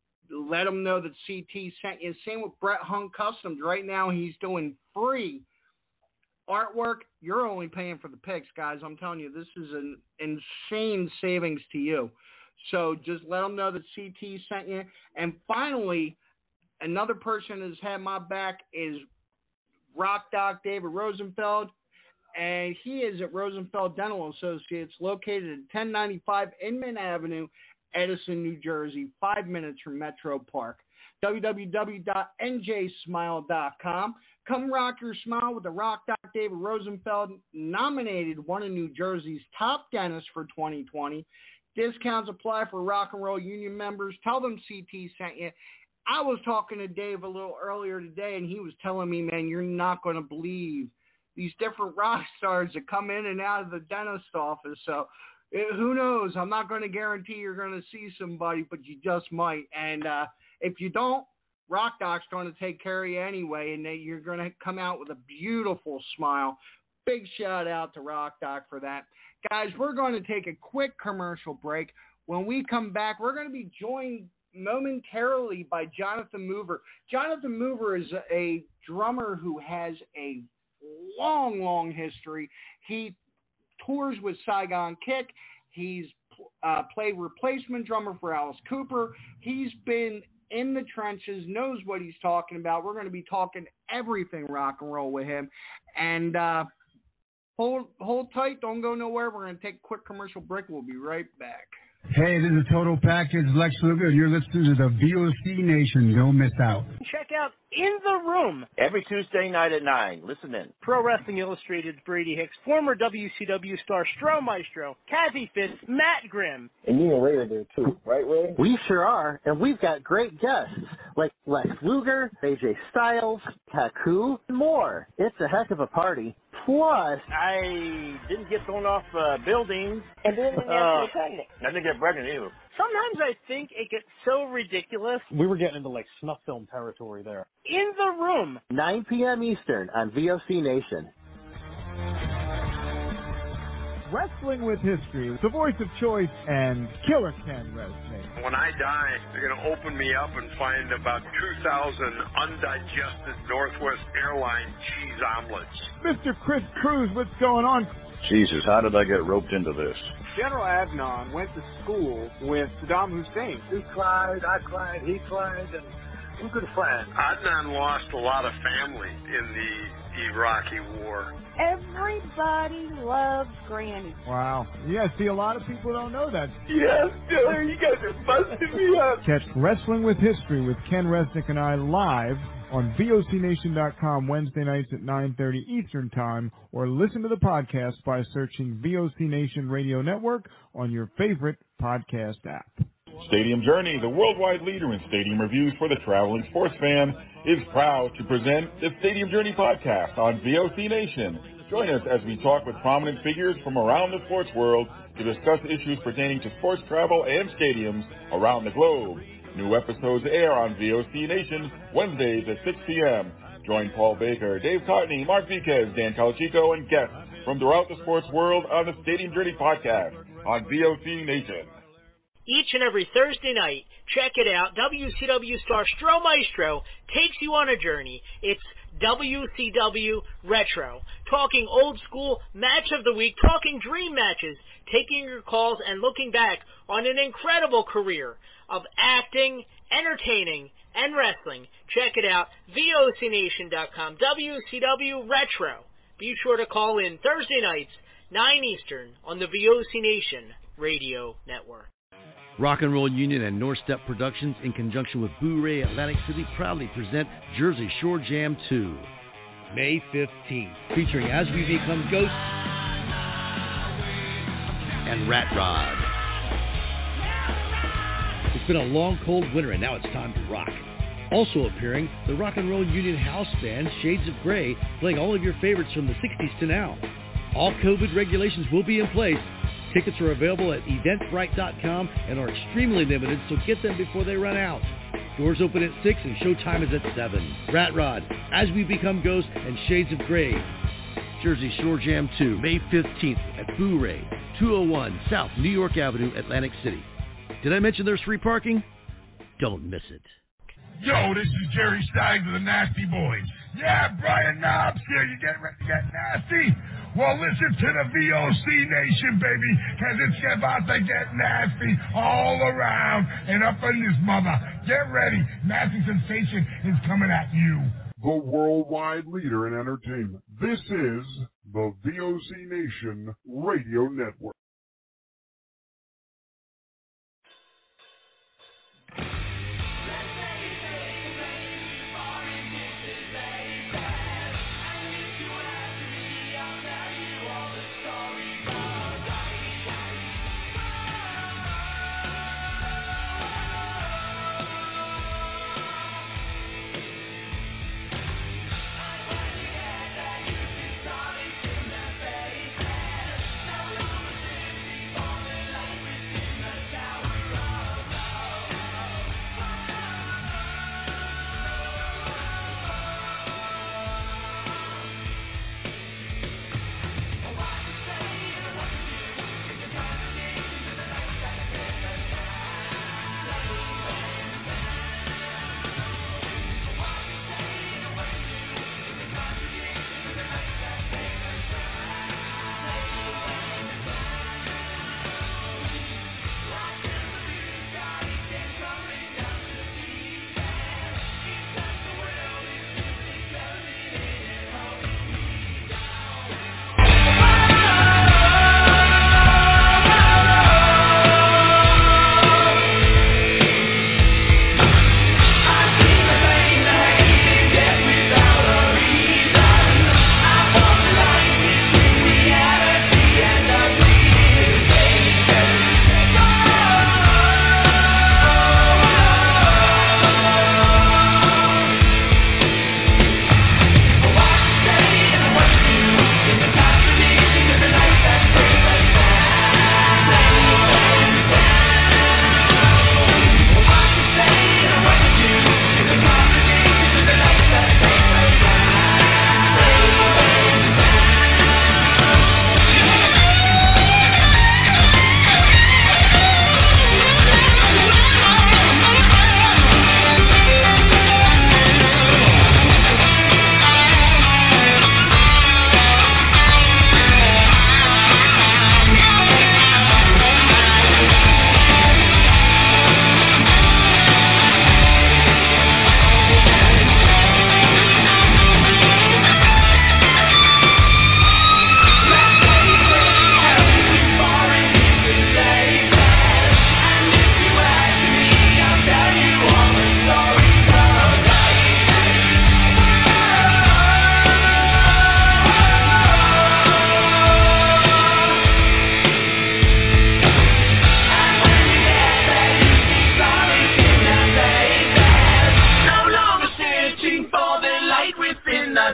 Let them know that C T sent you. Same with Brett Hunt Customs. Right now, he's doing free artwork. You're only paying for the picks, guys. I'm telling you, this is an insane savings to you. So just let them know that C T sent you. And finally, another person has had my back is Rock Doc David Rosenfeld. And he is at Rosenfeld Dental Associates, located at ten ninety-five Inman Avenue, Edison, New Jersey, five minutes from Metro Park. w w w dot n j smile dot com. Come rock your smile with the Rock Doc David Rosenfeld, nominated one of New Jersey's top dentists for twenty twenty. Discounts apply for Rock and Roll Union members. Tell them C T sent you. I was talking to Dave a little earlier today, and he was telling me, man, you're not going to believe these different rock stars that come in and out of the dentist office. So it, who knows? I'm not going to guarantee you're going to see somebody, but you just might. And uh, if you don't, Rock Doc's going to take care of you anyway, and you're going to come out with a beautiful smile. Big shout out to Rock Doc for that. Guys, we're going to take a quick commercial break. When we come back, we're going to be joined momentarily by Jonathan Mover. Jonathan Mover is a drummer who has a long, long history. He tours with Saigon Kick. He's uh, played replacement drummer for Alice Cooper. He's been in the trenches, knows what he's talking about. We're going to be talking everything rock and roll with him. And uh, hold, hold tight. Don't go nowhere. We're going to take a quick commercial break. We'll be right back. Hey, this is Total Package Lex Luger, and you're listening to the V O C Nation. Don't miss out. Check out In the Room every Tuesday night at nine. Listen in. Pro Wrestling Illustrated's Brady Hicks, former W C W star Stro Maestro, Kathy Fitz, Matt Grimm. And you and Ray are there too, right, Ray? We sure are, and we've got great guests like Lex Luger, A J Styles, Taku, and more. It's a heck of a party. Plus, I didn't get thrown off uh, buildings. And didn't get uh, pregnant. I didn't get pregnant either. Sometimes I think it gets so ridiculous. We were getting into like snuff film territory there. In the Room. nine p.m. Eastern on V O C Nation. Wrestling with History, the voice of choice, and Killer Ken Resnick. When I die, they're going to open me up and find about two thousand undigested Northwest Airlines cheese omelets. Mister Chris Cruz, what's going on? Jesus, how did I get roped into this? General Adnan went to school with Saddam Hussein. He cried, I cried, he cried, and we're good friends. Adnan lost a lot of family in the Iraqi war. Everybody loves Granny. Wow. Yeah, see, a lot of people don't know that. Yes, Diller, you guys are busting me up. Catch Wrestling with History with Ken Resnick and I live on V O C Nation dot com Wednesday nights at nine thirty Eastern Time, or listen to the podcast by searching V O C Nation Radio Network on your favorite podcast app. Stadium Journey, the worldwide leader in stadium reviews for the traveling sports fan, is proud to present the Stadium Journey podcast on V O C Nation. Join us as we talk with prominent figures from around the sports world to discuss issues pertaining to sports travel and stadiums around the globe. New episodes air on V O C Nation Wednesdays at six p.m. Join Paul Baker, Dave Cotney, Mark Viquez, Dan Calachico, and guests from throughout the sports world on the Stadium Journey podcast on V O C Nation. Each and every Thursday night, check it out. W C W star Stro Maestro takes you on a journey. It's W C W Retro. Talking old school match of the week, talking dream matches, taking your calls and looking back on an incredible career of acting, entertaining, and wrestling. Check it out, V O C Nation dot com, W C W Retro. Be sure to call in Thursday nights, nine Eastern, on the V O C Nation Radio Network. Rock and Roll Union and North Step Productions, in conjunction with Boo Ray Atlantic City, proudly present Jersey Shore Jam two, May fifteenth, featuring As We Become Ghosts and Rat Rod. It's been a long, cold winter, and now it's time to rock. Also appearing, the Rock and Roll Union house band Shades of Grey, playing all of your favorites from the sixties to now. All COVID regulations will be in place. Tickets are available at eventbrite dot com and are extremely limited, so get them before they run out. Doors open at six and showtime is at seven. Rat Rod, As We Become Ghosts, and Shades of Grey. Jersey Shore Jam two, May fifteenth at Boo Ray, two oh one South New York Avenue, Atlantic City. Did I mention there's free parking? Don't miss it. Yo, this is Jerry Stein of the Nasty Boys. Yeah, Brian Knobs here. You getting ready to get nasty? Well, listen to the V O C Nation, baby, because it's about to get nasty all around and up in this mother. Get ready. Nasty Sensation is coming at you. The worldwide leader in entertainment. This is the V O C Nation Radio Network.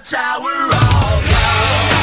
That's how we're all going.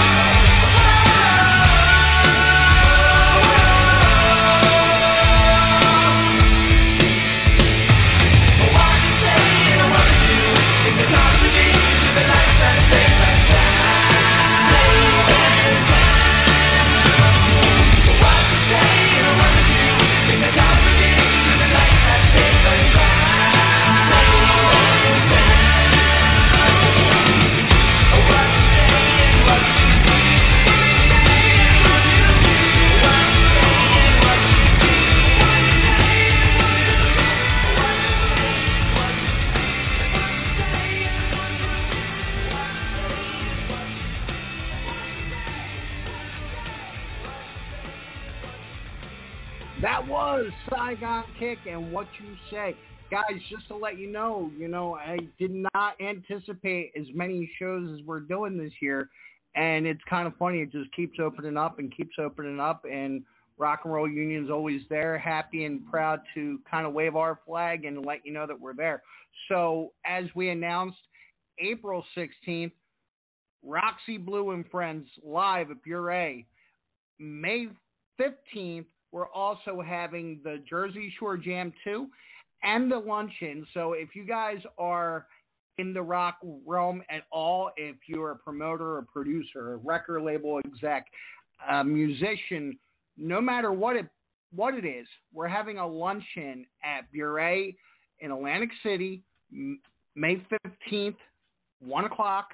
That was Saigon Kick and What You Say. Guys, just to let you know, you know, I did not anticipate as many shows as we're doing this year, and it's kind of funny. It just keeps opening up and keeps opening up, and Rock and Roll Union's always there, happy and proud to kind of wave our flag and let you know that we're there. So, as we announced, April sixteenth, Roxy Blue and Friends live at Buret. May fifteenth, we're also having the Jersey Shore Jam two and the luncheon. So if you guys are in the rock realm at all, if you're a promoter, a producer, a record label exec, a musician, no matter what it what it is, we're having a luncheon at Buret in Atlantic City, May fifteenth, one o'clock.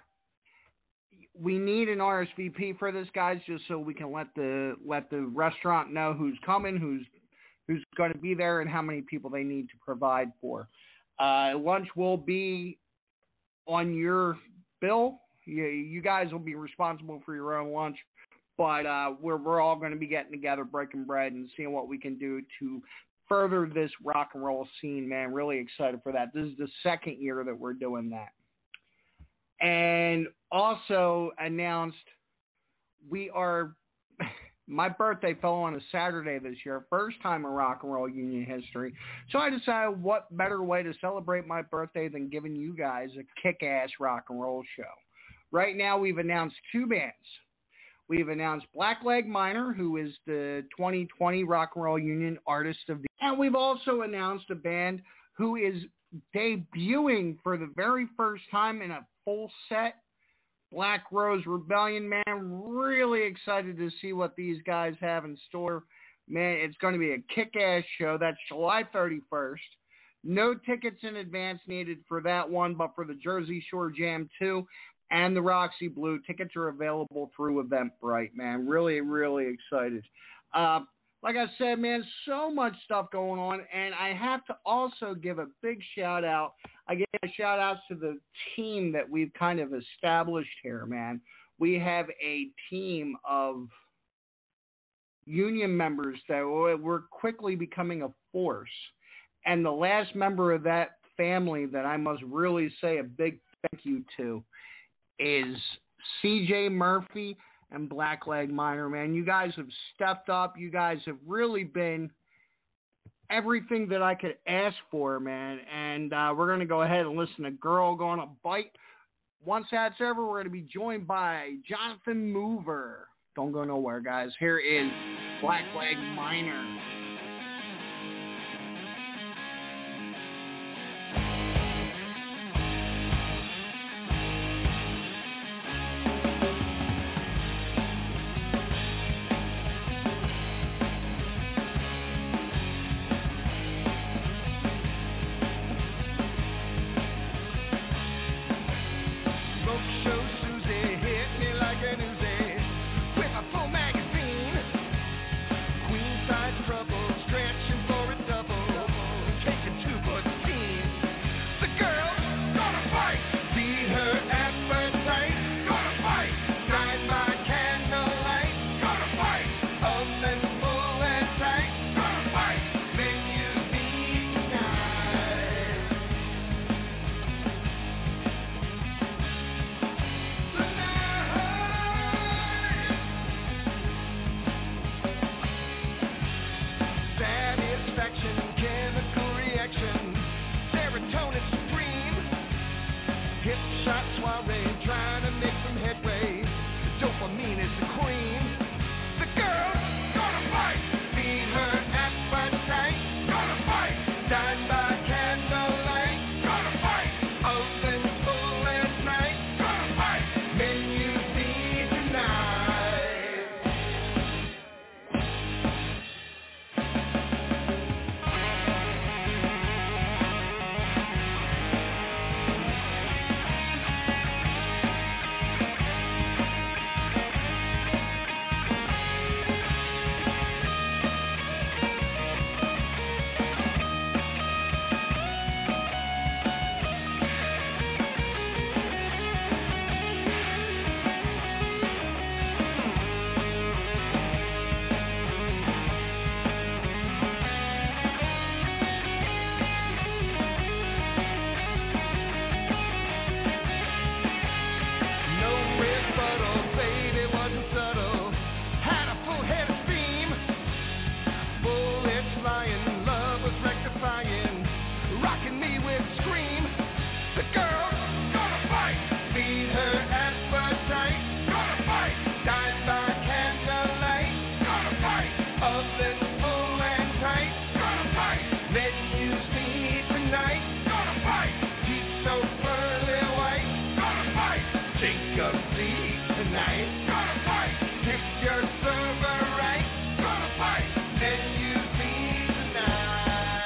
We need an R S V P for this, guys, just so we can let the let the restaurant know who's coming, who's who's going to be there, and how many people they need to provide for. Uh, lunch will be on your bill. You, you guys will be responsible for your own lunch, but uh, we're we're all going to be getting together, breaking bread, and seeing what we can do to further this rock and roll scene. Man, really excited for that. This is the second year that we're doing that. And also announced we are, my birthday fell on a Saturday this year, first time in Rock and Roll Union history. So I decided what better way to celebrate my birthday than giving you guys a kick-ass rock and roll show. Right now we've announced two bands. We've announced Blackleg Minor, who is the twenty twenty Rock and Roll Union Artist of the Year. And we've also announced a band who is debuting for the very first time in a full set, Black Rose Rebellion. Man, really excited to see what these guys have in store. Man, it's going to be a kick-ass show. That's July thirty-first. No tickets in advance needed for that one, but for the Jersey Shore Jam two and the Roxy Blue, tickets are available through Eventbrite, man. Really, really excited. Uh, like I said, man, so much stuff going on, and I have to also give a big shout-out. I give a shout-out to the team that we've kind of established here, man. We have a team of union members that we're quickly becoming a force. And the last member of that family that I must really say a big thank you to is C J Murphy and Blackleg Minor, man. You guys have stepped up. You guys have really been everything that I could ask for, man. And uh, we're going to go ahead and listen to Girl Gonna Bite. Once that's over, we're going to be joined by Jonathan Mover. Don't go nowhere, guys. Here is Blackleg Minor. Trouble. trying to make some headway. Dopamine is the queen. The girl gonna fight. Feed her appetite. Gonna fight. Dine by candlelight. Gonna fight. Open full at night. Gonna fight. Menu B tonight. No rebuttal, baby wasn't subtle. Had a full head of steam. Bullets flying, love was rectifying. Rocking me with scream. The girl gonna fight. Feed her appetite. Gonna fight. Dine by candlelight. Gonna fight. Oven full and tight. Gonna fight. Menus meet tonight. Gonna fight. Teeth so pearly white. Gonna fight. Think of thee tonight. Gonna fight. Tip your server right. Gonna fight. Menus meet tonight.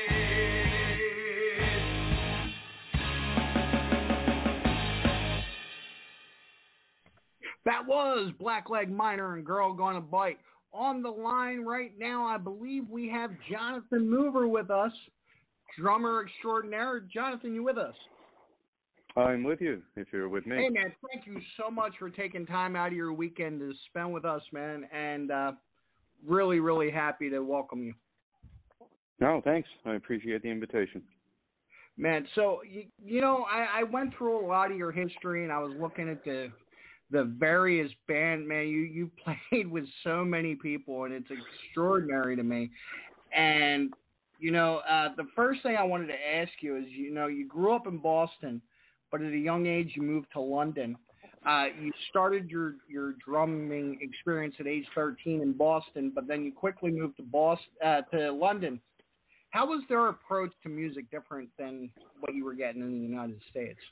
That was Blackleg Minor and Girl Gonna Bite. On the line right now, I believe we have Jonathan Mover with us, drummer extraordinaire. Jonathan, you with us? I'm with you, if you're with me. Hey, man, thank you so much for taking time out of your weekend to spend with us, man, and uh, really, really happy to welcome you. No, thanks. I appreciate the invitation. Man, so, you, you know, I, I went through a lot of your history, and I was looking at the the various band, man, you, you played with so many people, and it's extraordinary to me. And, you know, uh, the first thing I wanted to ask you is, you know, you grew up in Boston, but at a young age you moved to London. Uh, you started your, your drumming experience at age thirteen in Boston, but then you quickly moved to Boston, uh, to London. How was their approach to music different than what you were getting in the United States?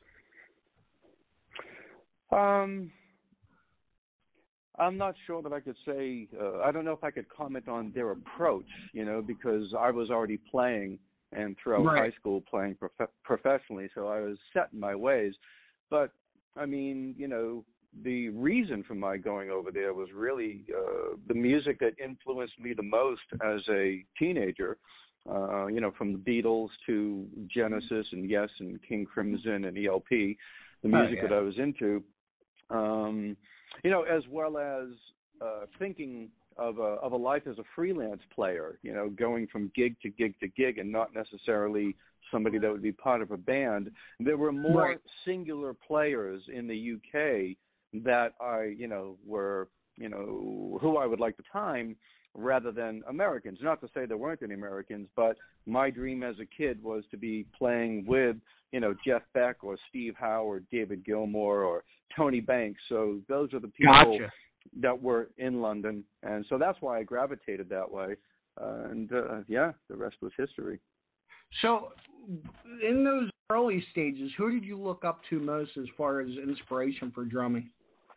Um, I'm not sure that I could say, uh, I don't know if I could comment on their approach, you know, because I was already playing and throughout Right. high school playing prof- professionally, so I was set in my ways. But, I mean, you know, the reason for my going over there was really uh, the music that influenced me the most as a teenager, uh, you know, from the Beatles to Genesis and Yes and King Crimson and E L P, the Oh, music yeah. that I was into. Um, you know, as well as uh, thinking of a of a life as a freelance player, you know, going from gig to gig to gig and not necessarily somebody that would be part of a band. There were more Right. singular players in the U K that I, you know, were, you know, who I would like to time rather than Americans. Not to say there weren't any Americans, but my dream as a kid was to be playing with, you know, Jeff Beck or Steve Howe or David Gilmour or Tony Banks. So those are the people Gotcha. that were in London. And so that's why I gravitated that way. Uh, and, uh, yeah, the rest was history. So, in those early stages, who did you look up to most as far as inspiration for drumming?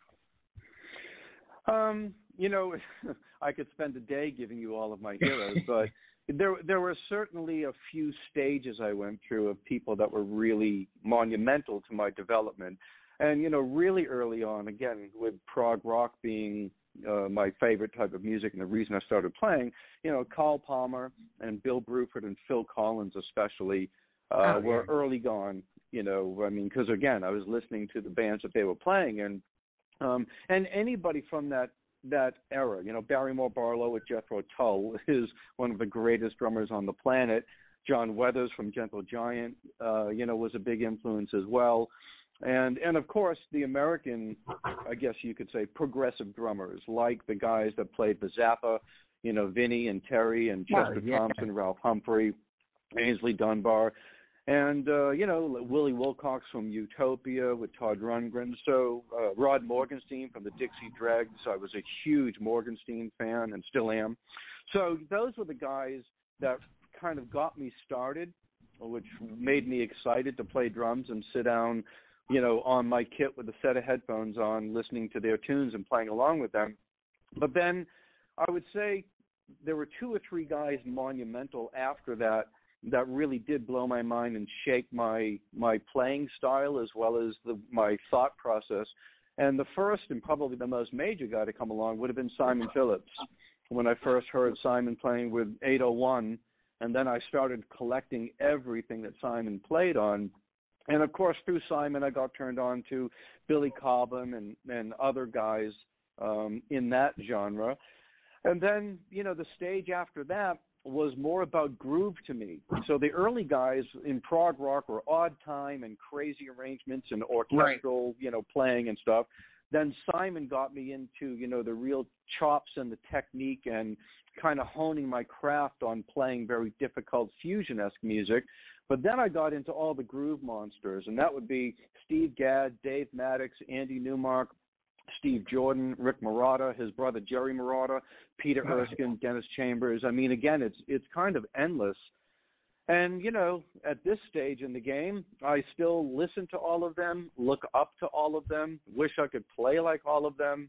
Um, you know, I could spend a day giving you all of my heroes, but there there were certainly a few stages I went through of people that were really monumental to my development. And, you know, really early on, again, with prog rock being uh, my favorite type of music and the reason I started playing, you know, Carl Palmer and Bill Bruford and Phil Collins especially uh, Oh, were yeah. early gone, you know, I mean, because, again, I was listening to the bands that they were playing, and um, and anybody from that that era, you know, Barrymore Barlow with Jethro Tull is one of the greatest drummers on the planet. John Weathers from Gentle Giant, uh, you know, was a big influence as well. And, and of course, the American, I guess you could say, progressive drummers, like the guys that played the Zappa, you know, Vinny and Terry and Oh, Chester yeah. Thompson, Ralph Humphrey, Ainsley Dunbar. And, uh, you know, Willie Wilcox from Utopia with Todd Rundgren. So uh, Rod Morgenstein from the Dixie Dregs. I was a huge Morgenstein fan and still am. So those were the guys that kind of got me started, which made me excited to play drums and sit down, you know, on my kit with a set of headphones on, listening to their tunes and playing along with them. But then I would say there were two or three guys monumental after that that really did blow my mind and shape my my playing style as well as the, my thought process. And the first and probably the most major guy to come along would have been Simon Phillips. When I first heard Simon playing with eight oh one, and then I started collecting everything that Simon played on. And, of course, through Simon, I got turned on to Billy Cobham and, and other guys um, in that genre. And then, you know, the stage after that was more about groove to me. So the early guys in prog rock were odd time and crazy arrangements and orchestral, right. you know, playing and stuff. Then Simon got me into, you know, the real chops and the technique and kind of honing my craft on playing very difficult fusion-esque music. But then I got into all the groove monsters, and that would be Steve Gadd, Dave Maddox, Andy Newmark, Steve Jordan, Rick Marotta, his brother Jerry Marotta, Peter Erskine, Dennis Chambers. I mean, again, it's it's kind of endless. And, you know, at this stage in the game, I still listen to all of them, look up to all of them, wish I could play like all of them,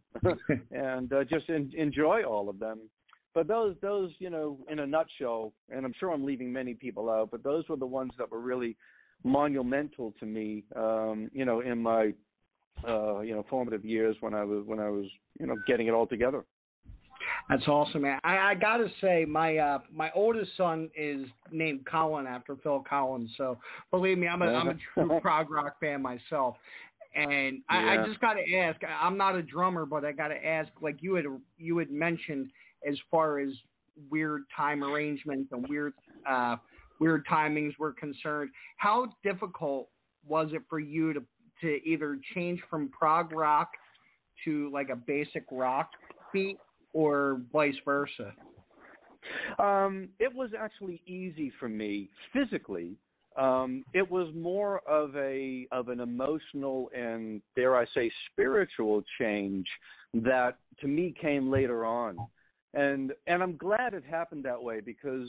and uh, just en- enjoy all of them. But those, those, you know, in a nutshell, and I'm sure I'm leaving many people out, but those were the ones that were really monumental to me, um, you know, in my Uh, you know, formative years when I was when I was you know getting it all together. That's awesome, man. I, I gotta say, my uh, my oldest son is named Colin after Phil Collins. So believe me, I'm a I'm a true prog rock fan myself. And I, yeah. I just gotta ask. I'm not a drummer, but I gotta ask. Like you had you had mentioned, as far as weird time arrangements and weird uh, weird timings were concerned, how difficult was it for you to to either change from prog rock to like a basic rock beat or vice versa? Um, it was actually easy for me physically. Um, it was more of a of an emotional and, dare I say, spiritual change that to me came later on. And and I'm glad it happened that way, because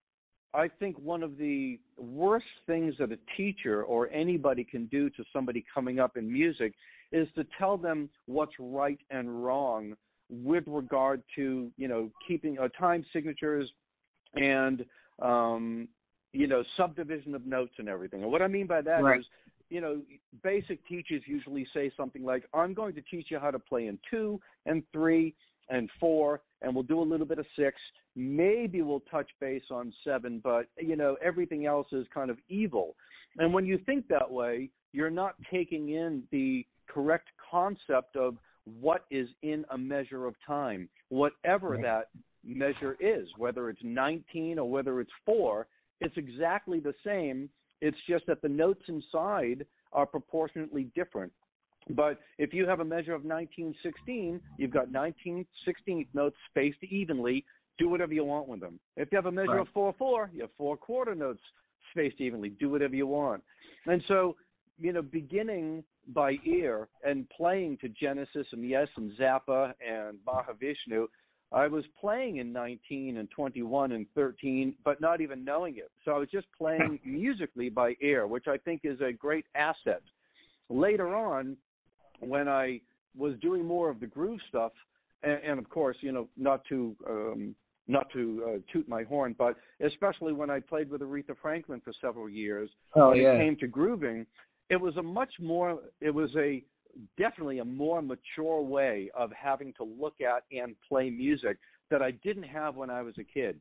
I think one of the worst things that a teacher or anybody can do to somebody coming up in music is to tell them what's right and wrong with regard to, you know, keeping uh, time signatures and, um, you know, subdivision of notes and everything. And what I mean by that right. is, you know, basic teachers usually say something like, I'm going to teach you how to play in two and three and four, and we'll do a little bit of six. Maybe we'll touch base on seven, but, you know, everything else is kind of evil. And when you think that way, you're not taking in the correct concept of what is in a measure of time, whatever right. that measure is, whether it's nineteen or whether it's four, it's exactly the same. It's just that the notes inside are proportionately different. But if you have a measure of nineteen sixteen, you've got nineteen sixteenth notes spaced evenly. Do whatever you want with them. If you have a measure right. of four four, you have four quarter notes spaced evenly. Do whatever you want. And so, you know, beginning by ear and playing to Genesis and Yes and Zappa and Mahavishnu, I was playing in nineteen and twenty-one and thirteen, but not even knowing it. So I was just playing musically by ear, which I think is a great asset. Later on, when I was doing more of the groove stuff, and, and of course, you know, not to um, not to uh, toot my horn, but especially when I played with Aretha Franklin for several years, oh, when yeah. it came to grooving, it was a much more, it was a definitely a more mature way of having to look at and play music that I didn't have when I was a kid.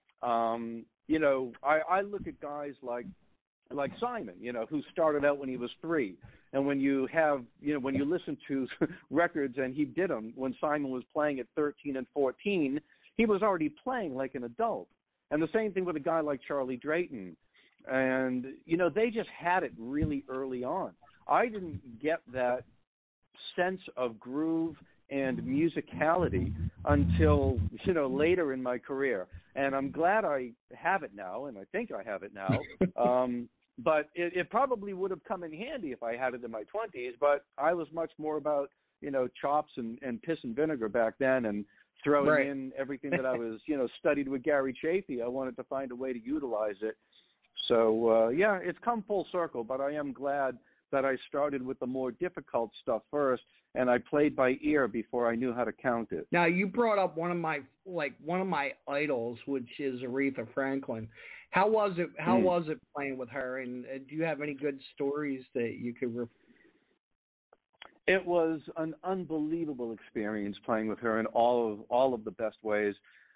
Um, you know, I, I look at guys like like Simon, you know, who started out when he was three. And when you have, you know, when you listen to records, and he did them when Simon was playing at thirteen and fourteen, he was already playing like an adult. And the same thing with a guy like Charlie Drayton. And, you know, they just had it really early on. I didn't get that sense of groove and musicality until, you know, later in my career. And I'm glad I have it now, and I think I have it now. um, but it, it probably would have come in handy if I had it in my twenties. But I was much more about, you know, chops and, and piss and vinegar back then, and throwing right. in everything that I was, you know, studied with Gary Chafee. I wanted to find a way to utilize it. So, uh, yeah, it's come full circle, but I am glad that I started with the more difficult stuff first, and I played by ear before I knew how to count it. Now, you brought up one of my, like, one of my idols, which is Aretha Franklin. How was it, how mm. was it playing with her, and uh, do you have any good stories that you could re- It was an unbelievable experience playing with her in all of all of the best ways.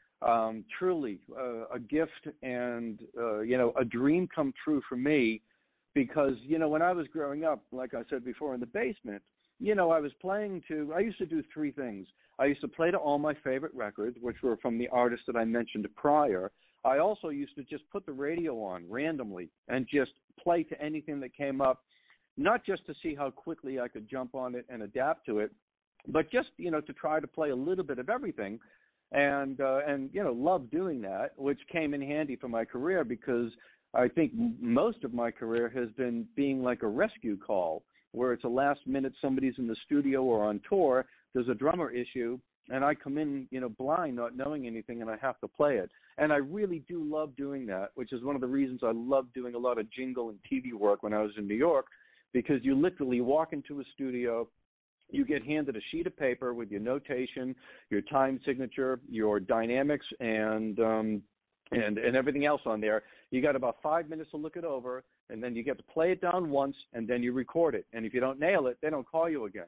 Um, truly uh, a gift and, uh, you know, a dream come true for me because, you know, when I was growing up, like I said before, in the basement, you know, I was playing to, I used to do three things. I used to play to all my favorite records, which were from the artists that I mentioned prior. I also used to just put the radio on randomly and just play to anything that came up, not just to see how quickly I could jump on it and adapt to it, but just, you know, to try to play a little bit of everything. And, uh, and you know, love doing that, which came in handy for my career because I think most of my career has been being like a rescue call, where it's a last minute, somebody's in the studio or on tour, there's a drummer issue, and I come in, you know, blind, not knowing anything, and I have to play it. And I really do love doing that, which is one of the reasons I love doing a lot of jingle and T V work when I was in New York, because you literally walk into a studio, you get handed a sheet of paper with your notation, your time signature, your dynamics, and um, and and everything else on there. You got about five minutes to look it over, and then you get to play it down once, and then you record it. And if you don't nail it, they don't call you again.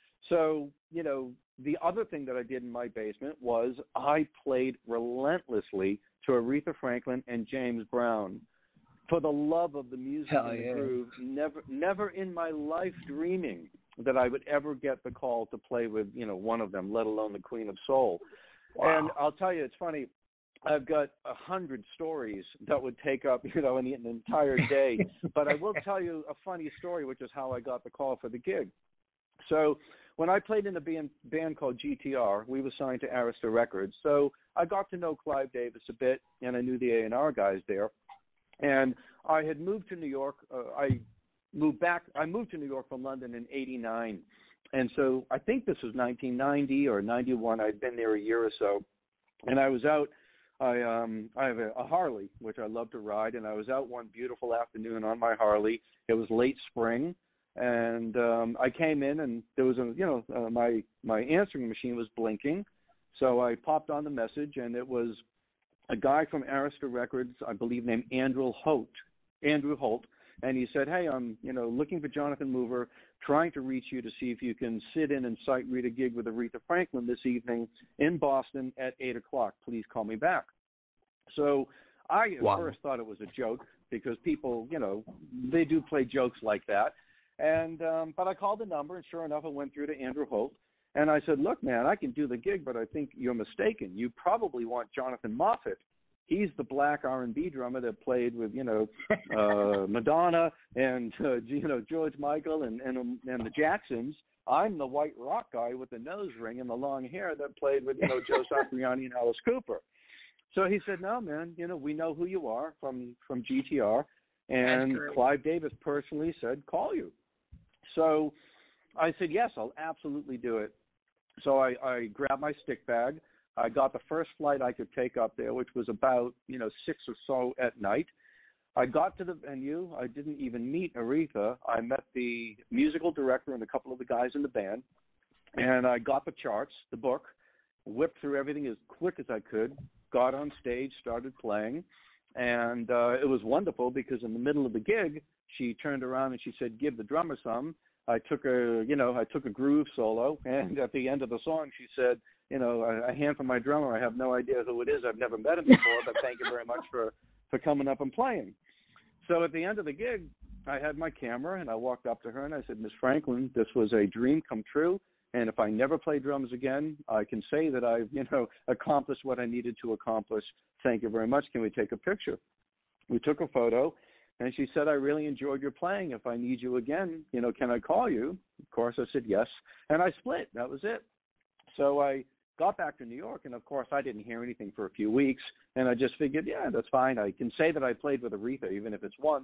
So, you know, the other thing that I did in my basement was I played relentlessly to Aretha Franklin and James Brown. For the love of the music Hell and the yeah. groove, never, never in my life dreaming that I would ever get the call to play with, you know, one of them, let alone the Queen of Soul. Wow. And I'll tell you, it's funny. I've got a hundred stories that would take up, you know, an, an entire day. But I will tell you a funny story, which is how I got the call for the gig. So when I played in a band, band called G T R, we were signed to Arista Records. So I got to know Clive Davis a bit, and I knew the A and R guys there. And I had moved to New York. Uh, I moved back. I moved to New York from London in eighty-nine. And so I think this was nineteen ninety or ninety-one. I'd been there a year or so. And I was out. I um I have a, a Harley, which I love to ride. And I was out one beautiful afternoon on my Harley. It was late spring. And um, I came in, and there was a, you know, uh, my, my answering machine was blinking. So I popped on the message, and it was a guy from Arista Records, I believe, named Andrew Holt, Andrew Holt, and he said, hey, I'm, you know, looking for Jonathan Mover, trying to reach you to see if you can sit in and sight read a gig with Aretha Franklin this evening in Boston at eight o'clock. Please call me back. So I at wow. first thought it was a joke because people, you know, they do play jokes like that. And um, but I called the number, and sure enough, it went through to Andrew Holt. And I said, look, man, I can do the gig, but I think you're mistaken. You probably want Jonathan Moffett. He's the black R and B drummer that played with, you know, uh, Madonna and, uh, you know, George Michael and, and, and the Jacksons. I'm the white rock guy with the nose ring and the long hair that played with, you know, Joe Satriani and Alice Cooper. So he said, no, man, you know, we know who you are from, from G T R. And Clive Davis personally said, call you. So I said, yes, I'll absolutely do it. So I, I grabbed my stick bag. I got the first flight I could take up there, which was about, you know, six or so at night. I got to the venue. I didn't even meet Aretha. I met the musical director and a couple of the guys in the band, and I got the charts, the book, whipped through everything as quick as I could, got on stage, started playing, and uh, it was wonderful because in the middle of the gig, she turned around and she said, give the drummer some. I took a, you know, I took a groove solo, and at the end of the song, she said, you know, a, a hand for my drummer. I have no idea who it is. I've never met him before, but thank you very much for, for coming up and playing. So at the end of the gig, I had my camera, and I walked up to her, and I said, Miss Franklin, this was a dream come true, and if I never play drums again, I can say that I've, you know, accomplished what I needed to accomplish. Thank you very much. Can we take a picture? We took a photo. And she said, I really enjoyed your playing. If I need you again, you know, can I call you? Of course, I said yes. And I split. That was it. So I got back to New York, and, of course, I didn't hear anything for a few weeks. And I just figured, yeah, that's fine. I can say that I played with Aretha, even if it's once.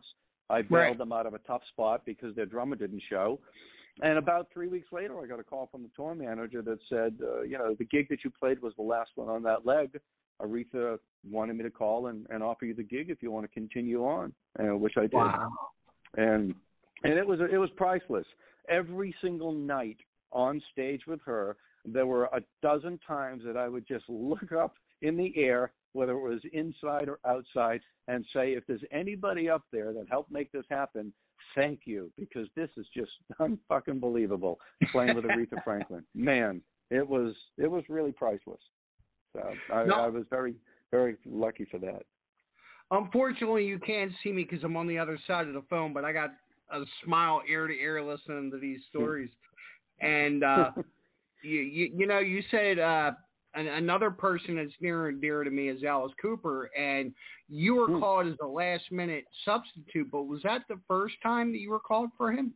I bailed Right. them out of a tough spot because their drummer didn't show. And about three weeks later, I got a call from the tour manager that said, uh, you know, the gig that you played was the last one on that leg. Aretha wanted me to call and, and offer you the gig if you want to continue on, uh, which I did. Wow. And and it was it was priceless. Every single night on stage with her, there were a dozen times that I would just look up in the air, whether it was inside or outside, and say, if there's anybody up there that helped make this happen, thank you, because this is just unfucking believable playing with Aretha Franklin. Man, it was it was really priceless. So I, No. I was very, very lucky for that. Unfortunately, you can't see me because I'm on the other side of the phone, but I got a smile ear to ear listening to these stories. And, uh, you, you, you know, you said uh, an, another person that's near and dear to me is Alice Cooper, and you were Hmm. called as a last-minute substitute, but was that the first time that you were called for him?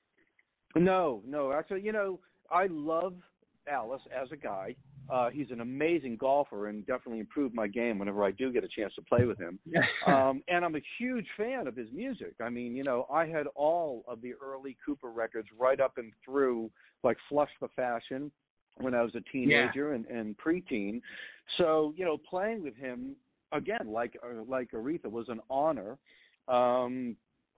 No, no. Actually, you know, I love Alice as a guy. Uh, he's an amazing golfer and definitely improved my game whenever I do get a chance to play with him. um, and I'm a huge fan of his music. I mean, you know, I had all of the early Cooper records right up and through, like Flush the Fashion, when I was a teenager and, and preteen. So, you know, playing with him, again, like uh, like Aretha, was an honor. Um,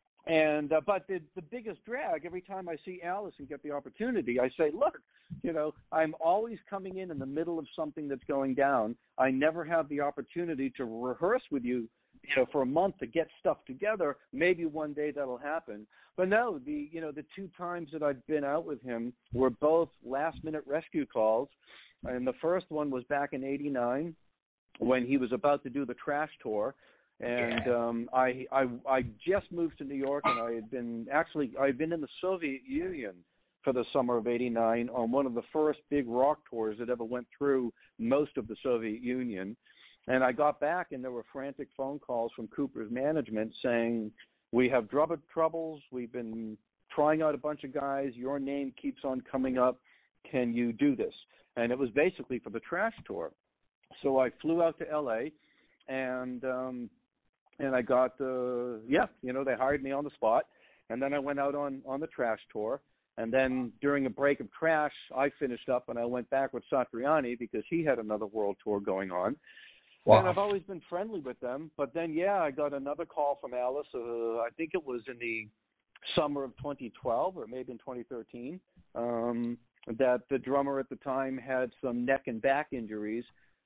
and uh, but the the biggest drag, every time I see Alice and get the opportunity, I say, look, you know, I'm always coming in in the middle of something that's going down. I never have the opportunity to rehearse with you, you know, for a month to get stuff together. Maybe one day that'll happen. But no, the you know the two times that I've been out with him were both last minute rescue calls, and the first one was back in eighty-nine when he was about to do the Trash tour. And Yeah. um, I, I I just moved to New York, and I had been actually I had been in the Soviet Union for the summer of eighty-nine on one of the first big rock tours that ever went through most of the Soviet Union. And I got back, and there were frantic phone calls from Cooper's management saying, we have drummer troubles. We've been trying out a bunch of guys. Your name keeps on coming up. Can you do this? And it was basically for the Trash tour. So I flew out to L A, and um, and I got, uh, yeah, you know, they hired me on the spot. And then I went out on, on the Trash tour. And then during a break of Trash, I finished up, and I went back with Satriani because he had another world tour going on. Wow. And I've always been friendly with them. But then, yeah, I got another call from Alice. Uh, I think it was in the summer of twenty twelve or maybe in twenty thirteen, um, that the drummer at the time had some neck and back injuries,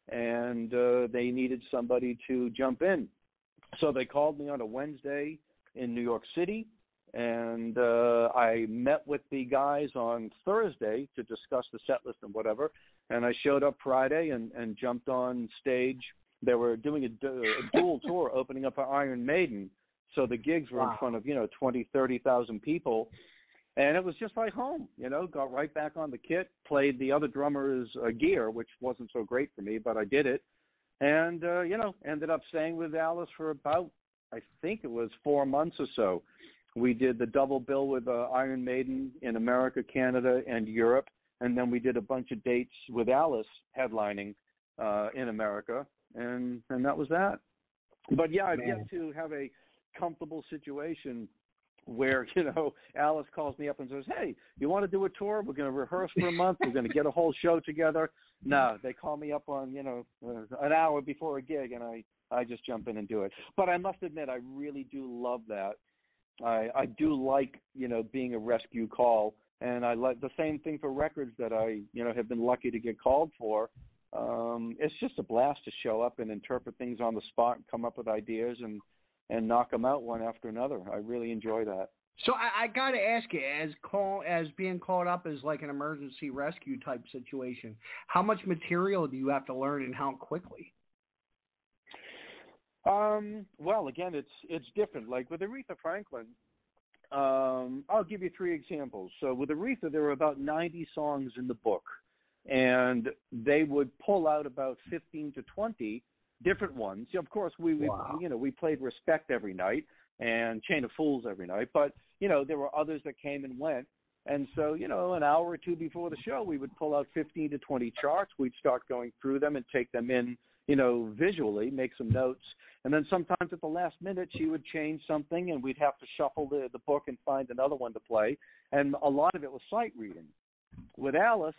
and uh, they needed somebody to jump in. So they called me on a Wednesday in New York City, and uh, I met with the guys on Thursday to discuss the set list and whatever, and I showed up Friday and, and jumped on stage. They were doing a, a dual tour opening up for Iron Maiden, so the gigs were Wow. in front of, you know, twenty, thirty thousand people, and it was just like home, you know, got right back on the kit, played the other drummer's uh, gear, which wasn't so great for me, but I did it. And, uh, you know, ended up staying with Alice for about, I think it was four months or so. We did the double bill with uh, Iron Maiden in America, Canada, and Europe. And then we did a bunch of dates with Alice headlining uh, in America. And, and that was that. But, yeah, I've Man. yet to have a comfortable situation where, you know, Alice calls me up and says, hey, you want to do a tour? We're going to rehearse for a month. We're going to get a whole show together. No, they call me up on, you know, uh, an hour before a gig, and I, I just jump in and do it. But I must admit, I really do love that. I, I do like, you know, being a rescue call, and I like the same thing for records that I, you know, have been lucky to get called for. Um, it's just a blast to show up and interpret things on the spot and come up with ideas and, and knock them out one after another. I really enjoy that. So I, I got to ask you, as call as being called up as like an emergency rescue type situation, how much material do you have to learn and how quickly? Um, well, again, it's it's different. Like with Aretha Franklin, um, I'll give you three examples. So with Aretha, there were about ninety songs in the book, and they would pull out about fifteen to twenty different ones. Of course, we, we Wow. you know we played Respect every night and Chain of Fools every night, but you know there were others that came and went. And so, you know, an hour or two before the show, we would pull out fifteen to twenty charts. We'd start going through them and take them in, you know, visually, make some notes. And then sometimes at the last minute, she would change something, and we'd have to shuffle the, the book and find another one to play. And a lot of it was sight reading. With Alice,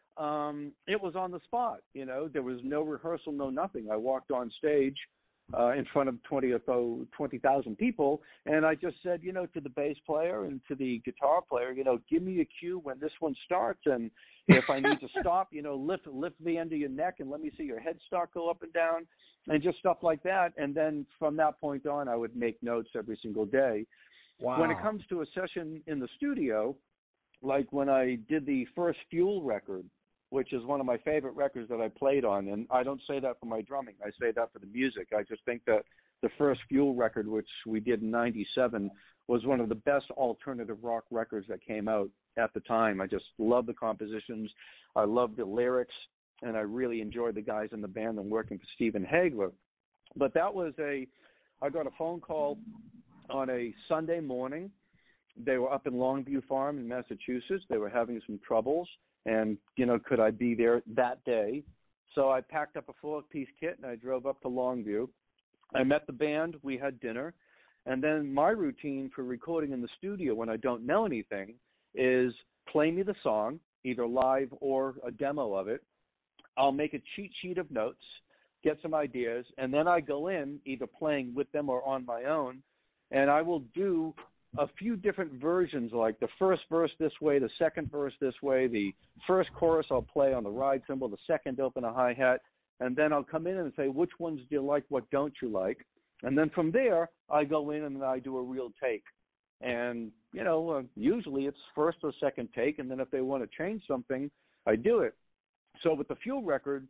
um, it was on the spot. You know, there was no rehearsal, no nothing. I walked on stage uh, in front of twenty thousand people, and I just said, you know, to the bass player and to the guitar player, you know, give me a cue when this one starts, and if I need to stop, you know, lift lift the end of your neck and let me see your headstock go up and down, and just stuff like that. And then from that point on, I would make notes every single day. Wow. When it comes to a session in the studio, like when I did the first Fuel record, which is one of my favorite records that I played on, and I don't say that for my drumming. I say that for the music. I just think that the first Fuel record, which we did in ninety-seven, was one of the best alternative rock records that came out at the time. I just love the compositions. I love the lyrics, and I really enjoyed the guys in the band and working for Steven Hagler. But that was a – I got a phone call on a Sunday morning. They were up in Longview Farm in Massachusetts. They were having some troubles. And, you know, could I be there that day? So I packed up a four-piece kit, and I drove up to Longview. I met the band. We had dinner. And then my routine for recording in the studio when I don't know anything is play me the song, either live or a demo of it. I'll make a cheat sheet of notes, get some ideas, and then I go in either playing with them or on my own, and I will do a few different versions, like the first verse this way, the second verse this way, the first chorus I'll play on the ride cymbal, the second open a hi-hat, and then I'll come in and say, which ones do you like, what don't you like? And then from there, I go in and I do a real take. And, you know, uh, usually it's first or second take, and then if they want to change something, I do it. So with the Fuel record,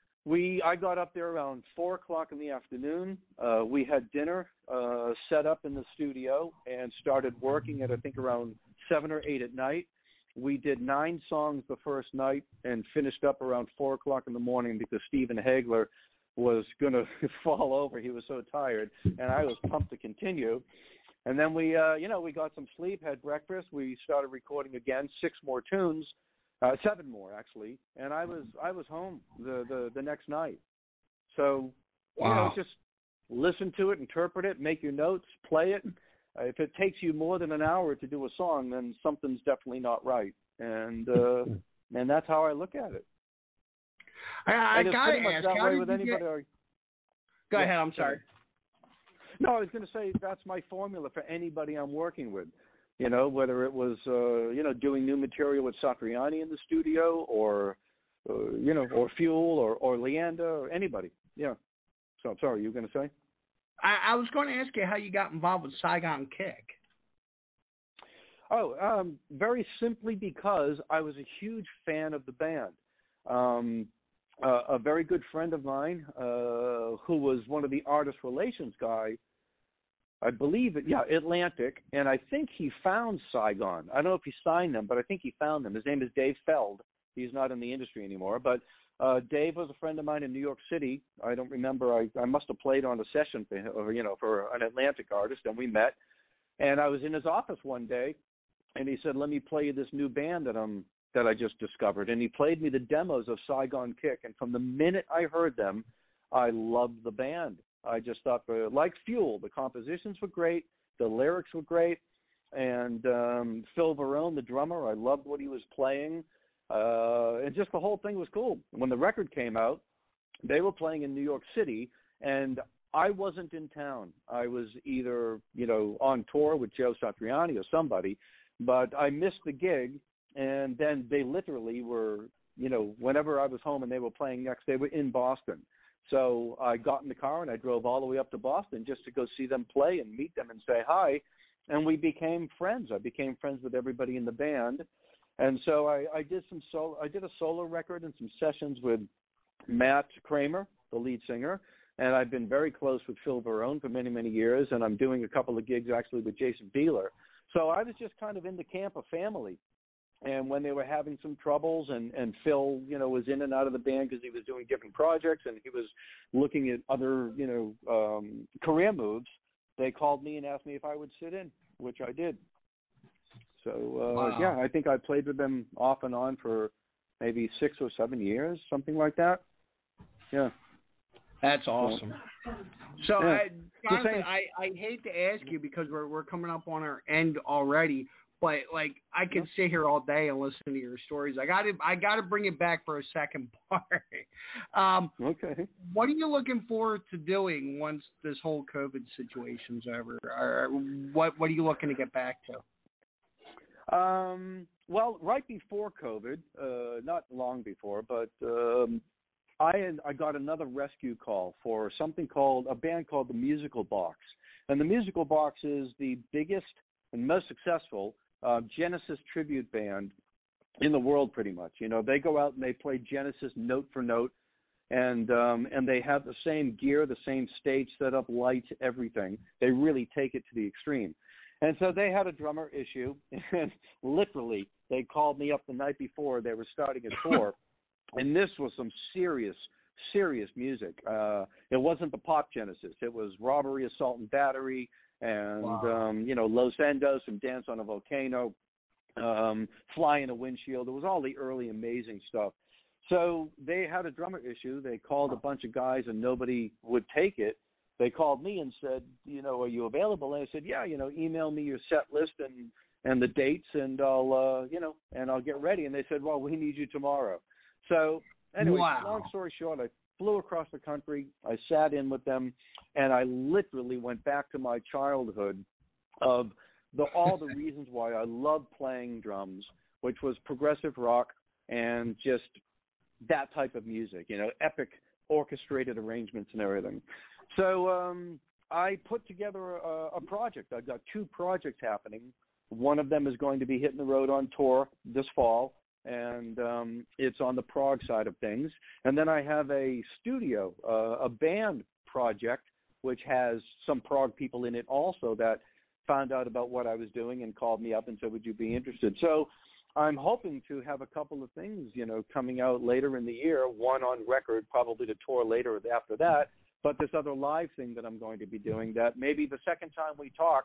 We I got up there around four o'clock in the afternoon. Uh, we had dinner uh, set up in the studio and started working at I think around seven or eight at night. We did nine songs the first night and finished up around four o'clock in the morning because Steven Hagler was going to fall over. He was so tired, and I was pumped to continue. And then we, uh, you know, we got some sleep, had breakfast. We started recording again, six more tunes. Uh, seven more actually, and I was I was home the, the, the next night. So wow. you know, just listen to it, interpret it, make your notes, play it. Uh, if it takes you more than an hour to do a song, then something's definitely not right, and uh, and that's how I look at it. I, I and it's gotta pretty much ask, that how way did with you anybody. get... Or... Go yeah, ahead. I'm sorry. No, I was going to say that's my formula for anybody I'm working with. You know, whether it was, uh, you know, doing new material with Satriani in the studio or, uh, you know, or Fuel or, or Leander or anybody. Yeah. So, I'm sorry, you were going to say? I, I was going to ask you how you got involved with Saigon Kick. Oh, um, very simply because I was a huge fan of the band. Um, uh, a very good friend of mine uh, who was one of the artist relations guy, I believe it, yeah, Atlantic, and I think he found Saigon. I don't know if he signed them, but I think he found them. His name is Dave Feld. He's not in the industry anymore, but uh, Dave was a friend of mine in New York City. I don't remember. I, I must have played on a session for him, or, you know, for an Atlantic artist, and we met. And I was in his office one day, and he said, "Let me play you this new band that I'm that I just discovered." And he played me the demos of Saigon Kick, and from the minute I heard them, I loved the band. I just thought, uh, like Fuel, the compositions were great, the lyrics were great, and um, Phil Varone, the drummer, I loved what he was playing, uh, and just the whole thing was cool. When the record came out, they were playing in New York City, and I wasn't in town. I was either, you know, on tour with Joe Satriani or somebody, but I missed the gig, and then they literally were, you know, whenever I was home and they were playing next, they were in Boston. So I got in the car and I drove all the way up to Boston just to go see them play and meet them and say hi. And we became friends. I became friends with everybody in the band. And so I, I did some solo, I did a solo record and some sessions with Matt Kramer, the lead singer. And I've been very close with Phil Varone for many, many years. And I'm doing a couple of gigs actually with Jason Bieler. So I was just kind of in the camp of family. And when they were having some troubles and, and Phil, you know, was in and out of the band because he was doing different projects and he was looking at other, you know, um, career moves, they called me and asked me if I would sit in, which I did. So, uh, wow. yeah, I think I played with them off and on for maybe six or seven years, something like that. Yeah. That's awesome. So, Yeah. uh, Jonathan, I, I hate to ask you because we're we're coming up on our end already, but like I could sit here all day and listen to your stories. I got to I got to bring it back for a second part. um, okay. What are you looking forward to doing once this whole COVID situation's over? Or what what are you looking to get back to? Um. Well, right before COVID, uh, not long before, but. Um, I had, I got another rescue call for something called a band called the Musical Box, and the Musical Box is the biggest and most successful uh, Genesis tribute band in the world, pretty much. You know, they go out and they play Genesis note for note, and um, and they have the same gear, the same stage setup, lights, everything. They really take it to the extreme, and so they had a drummer issue, and literally they called me up the night before they were starting a tour. And this was some serious, serious music. Uh, it wasn't the pop Genesis. It was Robbery, Assault, and Battery, and, wow. um, you know, Los Endos and Dance on a Volcano, um, Fly in a Windshield. It was all the early amazing stuff. So they had a drummer issue. They called a bunch of guys, and nobody would take it. They called me and said, you know, are you available? And I said, yeah, you know, email me your set list and, and the dates, and I'll, uh, you know, and I'll get ready. And they said, well, we need you tomorrow. So anyway, wow. long story short, I flew across the country. I sat in with them, and I literally went back to my childhood of the, all the reasons why I love playing drums, which was progressive rock and just that type of music, you know, epic orchestrated arrangements and everything. So um, I put together a, a project. I've got two projects happening. One of them is going to be hitting the road on tour this fall, and um, it's on the prog side of things. And then I have a studio, uh, a band project, which has some prog people in it also that found out about what I was doing and called me up and said, would you be interested? So I'm hoping to have a couple of things, you know, coming out later in the year, one on record, probably to tour later after that, but this other live thing that I'm going to be doing that maybe the second time we talk,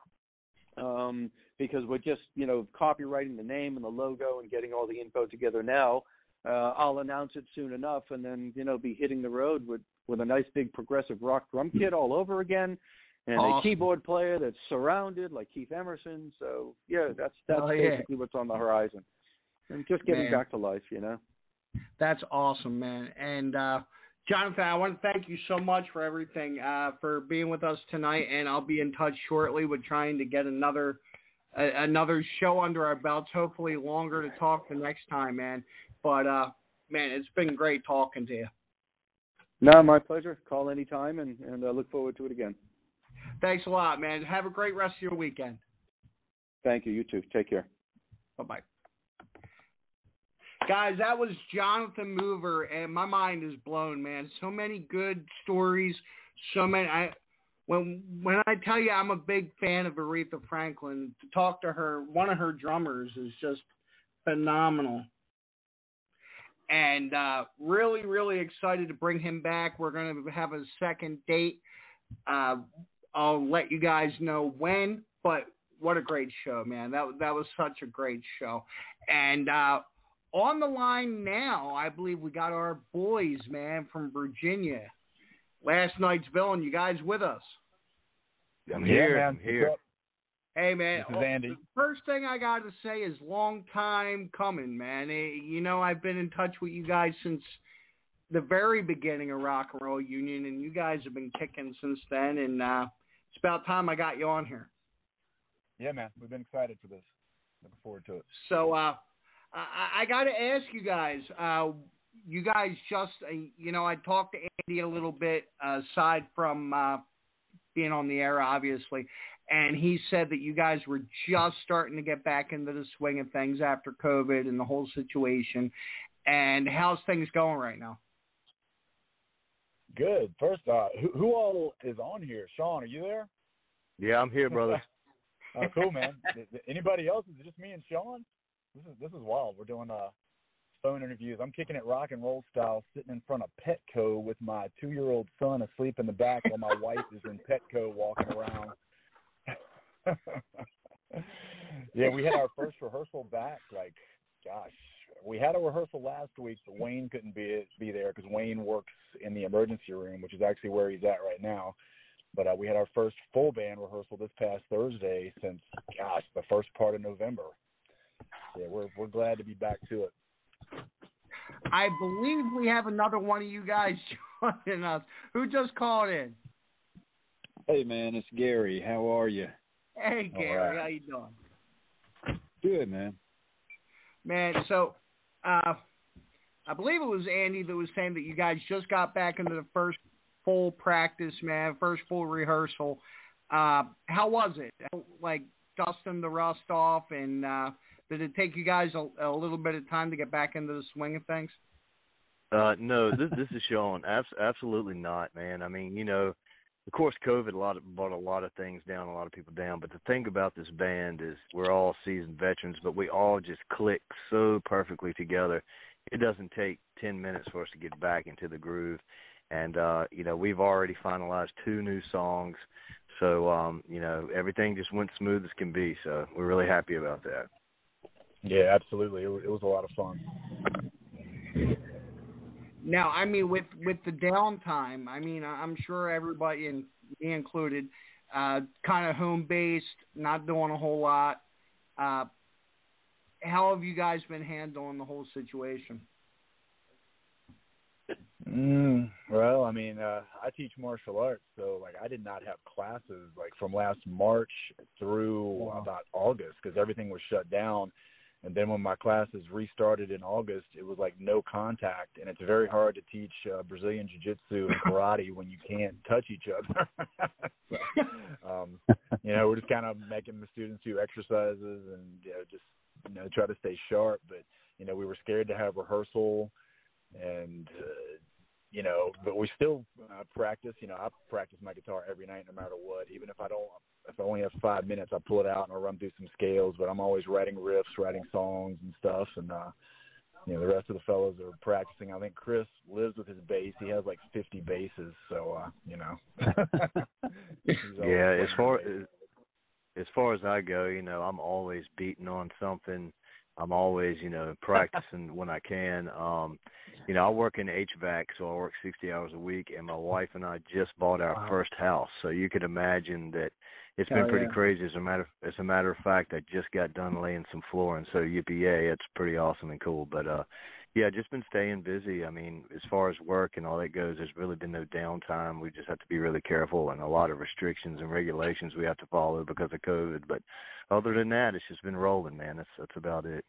um, because we're just, you know, copywriting the name and the logo and getting all the info together now. Uh, I'll announce it soon enough and then, you know, be hitting the road with, with a nice big progressive rock drum kit all over again and awesome. a keyboard player that's surrounded like Keith Emerson. So, yeah, that's that's oh, yeah. basically what's on the horizon. And just getting man. back to life, you know. That's awesome, man. And, uh, Jonathan, I want to thank you so much for everything, uh, for being with us tonight, and I'll be in touch shortly with trying to get another uh, another show under our belts, hopefully longer to talk the next time, man. But, uh, man, it's been great talking to you. No, my pleasure. Call anytime, and, and I look forward to it again. Thanks a lot, man. Have a great rest of your weekend. Thank you. You too. Take care. Bye-bye. Guys, that was Jonathan Mover, and my mind is blown, man. So many good stories. So many. I, when when I tell you I'm a big fan of Aretha Franklin, to talk to her, one of her drummers, is just phenomenal. And uh, really, really excited to bring him back. We're going to have a second date. Uh, I'll let you guys know when, but what a great show, man. That, that was such a great show. And uh, on the line now, I believe we got our boys, man, from Virginia. Last night's villain, you guys with us? I'm here. Yeah, I'm here. Hey, man. This is Andy. The first thing I got to say is long time coming, man. You know, I've been in touch with you guys since the very beginning of Rock and Roll Union, and you guys have been kicking since then, and uh, it's about time I got you on here. Yeah, man. We've been excited for this. Looking forward to it. So, uh, I, I got to ask you guys, uh, you guys just, uh, you know, I talked to Andy a little bit uh, aside from uh, being on the air, obviously, and he said that you guys were just starting to get back into the swing of things after COVID and the whole situation. And how's things going right now? Good. First, uh, who, who all is on here? Sean, are you there? Yeah, I'm here, brother. Oh, cool, man. Anybody else? Is it just me and Sean? This is this is wild. We're doing uh, phone interviews. I'm kicking it rock and roll style, sitting in front of Petco with my two-year-old son asleep in the back while my wife is in Petco walking around. Yeah, we had our first rehearsal back, like, gosh, we had a rehearsal last week, but Wayne couldn't be be there because Wayne works in the emergency room, which is actually where he's at right now. But uh, we had our first full band rehearsal this past Thursday since, gosh, the first part of November. Yeah, we're we're glad to be back to it. I believe we have another one of you guys joining us. Who just called in? Hey, man, it's Gary. How are you? Hey, Gary. All right. How you doing? Good, man. Man, so uh, I believe it was Andy that was saying that you guys just got back into the first full practice, man, first full rehearsal. Uh, how was it? Like, dusting the rust off, and uh, did it take you guys a, a little bit of time to get back into the swing of things? Uh, no, this, this is Sean. Abs- absolutely not, man. I mean, you know, of course, COVID a lot of, brought a lot of things down, a lot of people down. But the thing about this band is we're all seasoned veterans, but we all just click so perfectly together. It doesn't take ten minutes for us to get back into the groove. And, uh, you know, we've already finalized two new songs. So, um, you know, everything just went smooth as can be. So we're really happy about that. Yeah, absolutely. It was, it was a lot of fun. Now, I mean, with, with the downtime, I mean, I'm sure everybody, and me included, uh, kind of home-based, not doing a whole lot. Uh, how have you guys been handling the whole situation? Mm, well, I mean, uh, I teach martial arts, so, like, I did not have classes, like, from last March through wow. about August because everything was shut down. And then when my classes restarted in August, it was like no contact, and it's very hard to teach uh, Brazilian Jiu-Jitsu and karate when you can't touch each other. so, um, you know, we're just kind of making the students do exercises and you know, just you know try to stay sharp. But you know, we were scared to have rehearsal, and uh, you know, but we still uh, practice. You know, I practice my guitar every night, no matter what, even if I don't. If I only have five minutes, I pull it out and I'll run through some scales, but I'm always writing riffs, writing songs and stuff. And, uh, you know, the rest of the fellows are practicing. I think Chris lives with his bass. He has like fifty basses. So, uh, you know. yeah, as far as, as far as I go, you know, I'm always beating on something. I'm always, you know, practicing when I can. Um, you know, I work in H V A C, so I work sixty hours a week, and my wife and I just bought our wow. first house. So you could imagine that it's been oh, pretty yeah. crazy. As a matter, as a matter of fact, I just got done laying some flooring, so yippee-yay, it's pretty awesome and cool. But, uh, yeah, just been staying busy. I mean, as far as work and all that goes, there's really been no downtime. We just have to be really careful, and a lot of restrictions and regulations we have to follow because of COVID. But other than that, it's just been rolling, man. That's that's about it.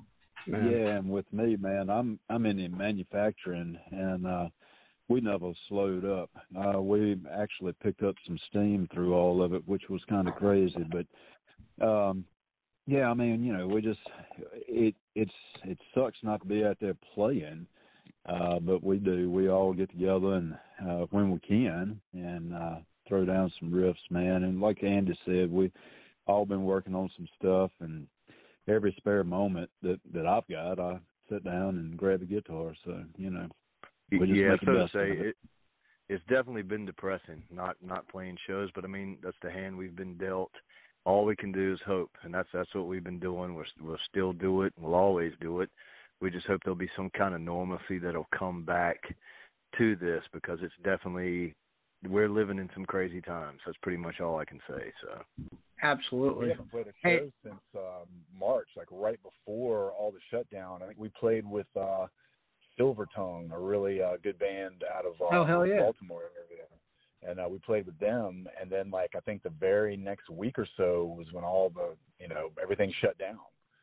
Man. Yeah, and with me, man, I'm I'm in the manufacturing, and uh, we never slowed up. Uh, we actually picked up some steam through all of it, which was kind of crazy. But um, yeah, I mean, you know, we just it it's it sucks not to be out there playing, uh, but we do. We all get together and uh, when we can and uh, throw down some riffs, man. And like Andy said, we all been working on some stuff, and every spare moment that, that I've got, I sit down and grab a guitar. So, you know, we just yeah, make so the to best say, of it. it, it's definitely been depressing, not not playing shows, but I mean, that's the hand we've been dealt. All we can do is hope, and that's that's what we've been doing. We're, we'll still do it. We'll always do it. We just hope there'll be some kind of normalcy that'll come back to this because it's definitely, we're living in some crazy times. That's pretty much all I can say, so. Absolutely. We haven't played a show hey. since um, March, like right before all the shutdown. I think we played with uh, Silver Tongue, a really uh, good band out of uh, oh, hell yeah. Baltimore area. And uh, we played with them. And then, like, I think the very next week or so was when all the, you know, everything shut down.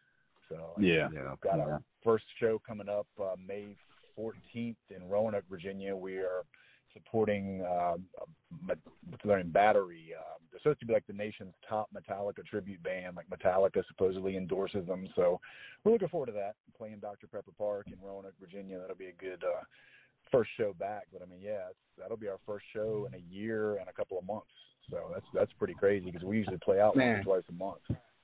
So, yeah. You know, got our first show coming up uh, May fourteenth in Roanoke, Virginia. We are supporting uh, McLaren Battery. Uh, they're supposed to be like the nation's top Metallica tribute band. Like Metallica supposedly endorses them. So we're looking forward to that. Playing Doctor Pepper Park in Roanoke, Virginia. That'll be a good uh, first show back. But I mean, yeah, it's, that'll be our first show in a year and a couple of months. So that's that's pretty crazy because we usually play out once or twice a month.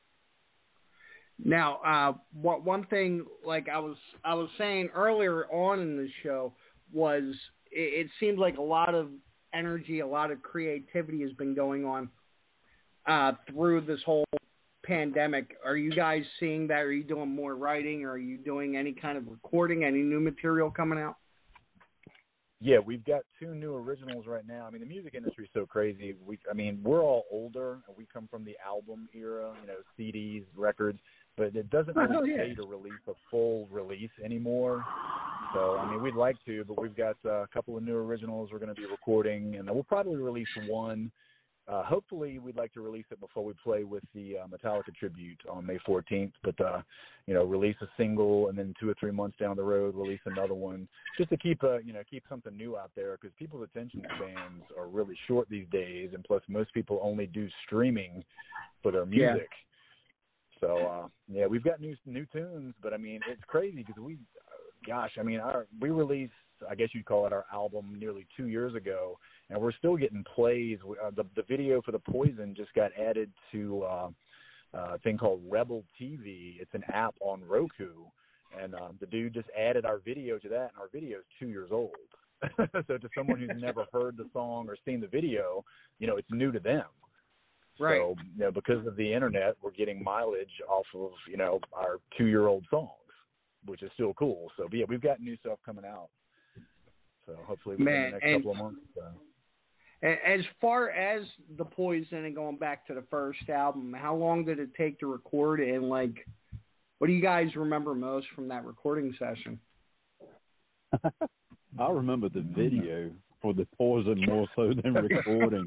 Now, uh, what one thing like I was I was saying earlier on in the show was it, it seems like a lot of energy, a lot of creativity has been going on uh, through this whole pandemic, are you guys seeing that? Are you doing more writing? Are you doing any kind of recording? Any new material coming out? Yeah, we've got two new originals right now. I mean, the music industry is so crazy. We, I mean, we're all older. We come from the album era, you know, C Ds, records, but it doesn't really oh, yeah. pay to release a full release anymore. So, I mean, we'd like to, but we've got uh, a couple of new originals we're going to be recording, and we'll probably release one. Uh, hopefully, we'd like to release it before we play with the uh, Metallica tribute on May fourteenth. But, uh, you know, release a single, and then two or three months down the road, release another one, just to keep, uh, you know, keep something new out there, because people's attention spans are really short these days, and plus most people only do streaming for their music. Yeah. So, uh, yeah, we've got new new tunes, but I mean, it's crazy because we, gosh, I mean, our we released, I guess you'd call it our album, nearly two years ago, and we're still getting plays. Uh, the the video for The Poison just got added to uh, uh, a thing called Rebel T V. It's an app on Roku, and um, the dude just added our video to that, and our video is two years old. So to someone who's never heard the song or seen the video, you know, it's new to them. Right. So, you know, because of the internet, we're getting mileage off of, you know, our two-year-old songs, which is still cool. So, but yeah, we've got new stuff coming out. So hopefully within Man, the next and couple of months. So. As far as The Poison and going back to the first album, how long did it take to record, and, like, what do you guys remember most from that recording session? I remember the video for The Poison more so than recording.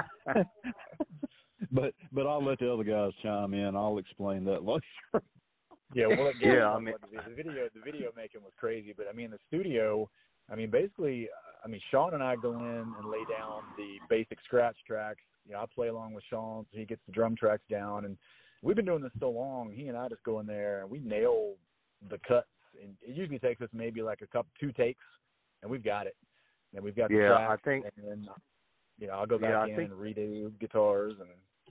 But but I'll let the other guys chime in. I'll explain that later. Yeah, well, again, yeah, I mean, the video the video making was crazy, but I mean the studio. I mean, basically, I mean Sean and I go in and lay down the basic scratch tracks. You know, I play along with Sean, so he gets the drum tracks down, and we've been doing this so long. He and I just go in there and we nail the cuts, and it usually takes us maybe like a couple two takes, and we've got it. And we've got the yeah, tracks, I think. And then, you know, I'll go back yeah, I in think, and redo guitars and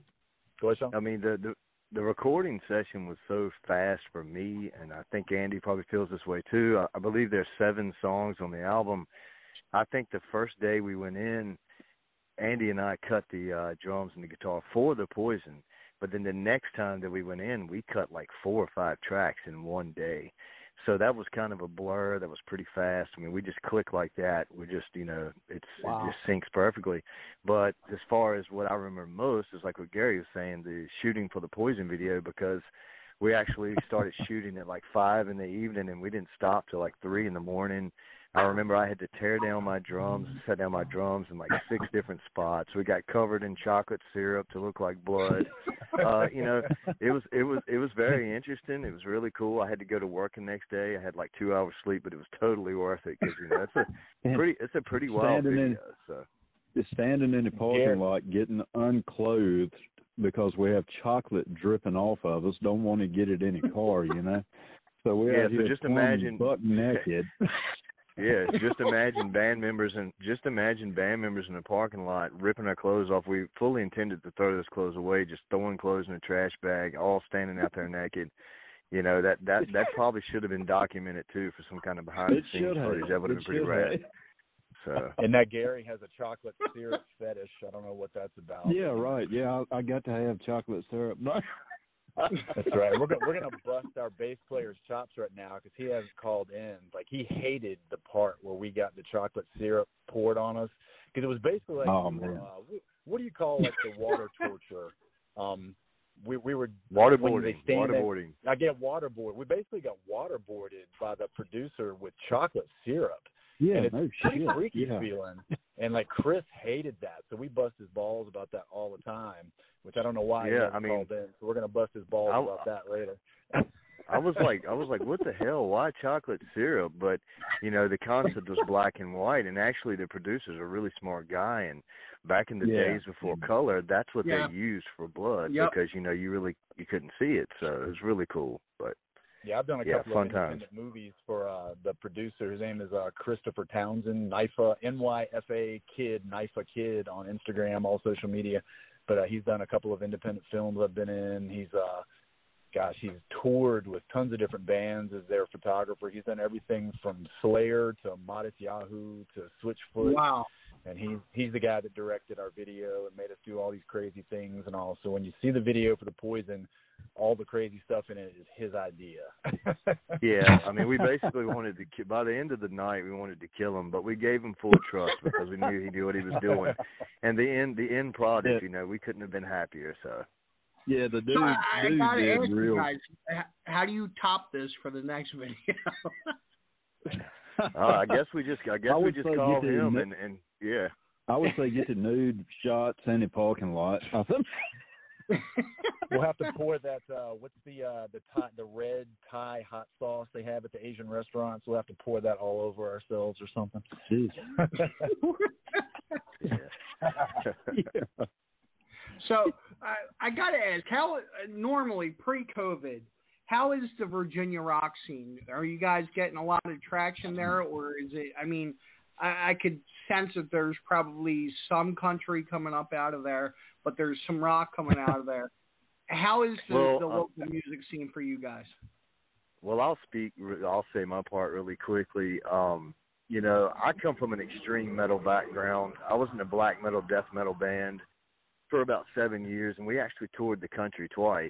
go ahead, Sean. I mean, the, the the recording session was so fast for me, and I think Andy probably feels this way too. I, I believe there's seven songs on the album. I think the first day we went in, Andy and I cut the uh, drums and the guitar for The Poison, but then the next time that we went in, we cut like four or five tracks in one day. So that was kind of a blur. That was pretty fast. I mean, we just click like that. We just, you know, it's wow. It just syncs perfectly. But as far as what I remember most is like what Gary was saying, the shooting for the Poison video, because we actually started shooting at like five in the evening, and we didn't stop till like three in the morning. I remember I had to tear down my drums, set down my drums in like six different spots. We got covered in chocolate syrup to look like blood. Uh, you know, it was it was it was very interesting. It was really cool. I had to go to work the next day. I had like two hours sleep, but it was totally worth it because you know it's a pretty it's a pretty wild standing video. In, so just standing in the parking lot, getting unclothed because we have chocolate dripping off of us. Don't want to get it in a car, you know. So we're yeah. out So here just imagine buck naked. Yeah, just imagine band members and just imagine band members in the parking lot ripping our clothes off. We fully intended to throw those clothes away, just throwing clothes in a trash bag, all standing out there naked. You know, that that that probably should have been documented too for some kind of behind the scenes footage. That would have been pretty rad. So. And that Gary has a chocolate syrup fetish. I don't know what that's about. Yeah, right. Yeah, I, I got to have chocolate syrup. That's right. We're gonna we're gonna bust our bass player's chops right now because he hasn't called in. Like he hated the part where we got the chocolate syrup poured on us because it was basically like, oh, man. Uh, what do you call like the water torture? Um, we we were waterboarding. Waterboarding. I get waterboarded. We basically got waterboarded by the producer with chocolate syrup. Yeah, and it's no pretty shit. freaky yeah. feeling. And like Chris hated that, so we bust his balls about that all the time. Which I don't know why yeah, he hasn't I mean, called in. So we're gonna bust his balls I, about that later. I was like, I was like, what the hell? Why chocolate syrup? But you know, the concept was black and white, and actually, the producer's a really smart guy. And back in the yeah. days before color, that's what yeah. they used for blood yep. because you know you really you couldn't see it, so it was really cool. But yeah, I've done a yeah, couple fun of independent times. movies for uh, the producer. His name is uh, Christopher Townsend, N Y F A, N Y F A Kid, N Y F A Kid on Instagram, all social media. But uh, he's done a couple of independent films I've been in. He's, uh, gosh, he's toured with tons of different bands as their photographer. He's done everything from Slayer to Modest Yahoo to Switchfoot. Wow. and he's he's the guy that directed our video and made us do all these crazy things and all. So when you see the video for the Poison, all the crazy stuff in it is his idea. Yeah, I mean, we basically wanted to ki- by the end of the night we wanted to kill him, but we gave him full trust because we knew he knew what he was doing. And the end the end product, you know, we couldn't have been happier. So yeah, the dude, so I, I dude gotta did ask real. you guys, how do you top this for the next video? uh, I guess we just I guess I we would just say called get the him nu- and, and yeah. I would say get the nude shots in the parking lot. We'll have to pour that. Uh, what's the uh, the Thai, the red Thai hot sauce they have at the Asian restaurants? We'll have to pour that all over ourselves or something. Jeez. yeah. So I, I got to ask, how normally pre-COVID, how is the Virginia rock scene? Are you guys getting a lot of traction there, or is it? I mean, I, I could sense that there's probably some country coming up out of there, but there's some rock coming out of there. How is the, well, the uh, local music scene for you guys? Well, I'll speak. I'll say my part really quickly. Um, you know, I come from an extreme metal background. I was in a black metal, death metal band for about seven years, and we actually toured the country twice.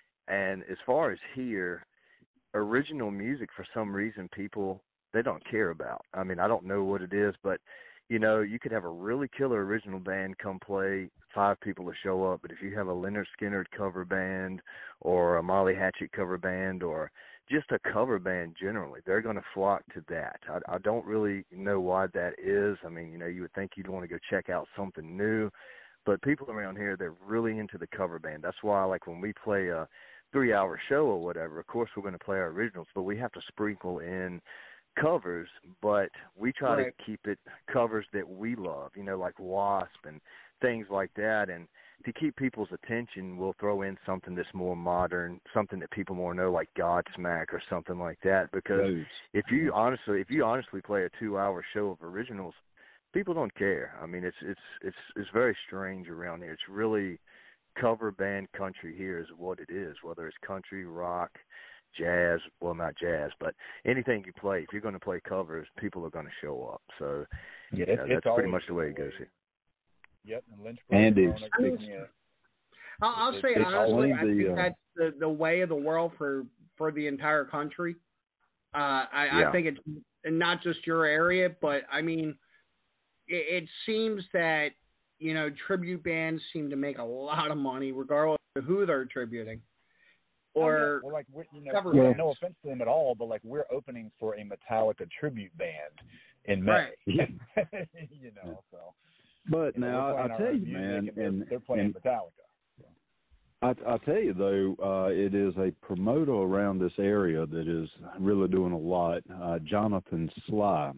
And as far as here, original music, for some reason, people, they don't care about. I mean, I don't know what it is, but, you know, you could have a really killer original band come play, five people to show up, but if you have a Leonard Skinner cover band or a Molly Hatchet cover band or just a cover band generally, they're going to flock to that. I, I don't really know why that is. I mean, you know, you would think you'd want to go check out something new, but people around here, they're really into the cover band. That's why, like, when we play a three-hour show or whatever, of course we're going to play our originals, but we have to sprinkle in covers, but we try right. to keep it covers that we love, you know, like Wasp and things like that. And to keep people's attention, we'll throw in something that's more modern, something that people more know, like Godsmack or something like that. Because Those. if you honestly, if you honestly play a two-hour show of originals, people don't care. I mean, it's it's it's it's very strange around here. It's really cover band country here is what it is, whether it's country, rock, jazz, well, not jazz, but anything you play, if you're going to play covers, people are going to show up. So yeah, yeah, it's, that's it's pretty much the way it goes here. Yep, and Lynchburg. Andy. And yeah. I'll, I'll It's- say it's honestly, only I think the, uh, that's the, the way of the world for, for the entire country. Uh, I, Yeah. I think it's not just your area, but I mean, it, it seems that, you know, tribute bands seem to make a lot of money regardless of who they're tributing. Or well, like we're, you know, cover no, bands. no offense to them at all, but like we're opening for a Metallica tribute band in May. Right. you know, so. But You know, now we're I playing tell our you, music man, and they're, and they're playing and Metallica. I, I tell you though, uh, it is a promoter around this area that is really doing a lot. Uh, Jonathan Sly,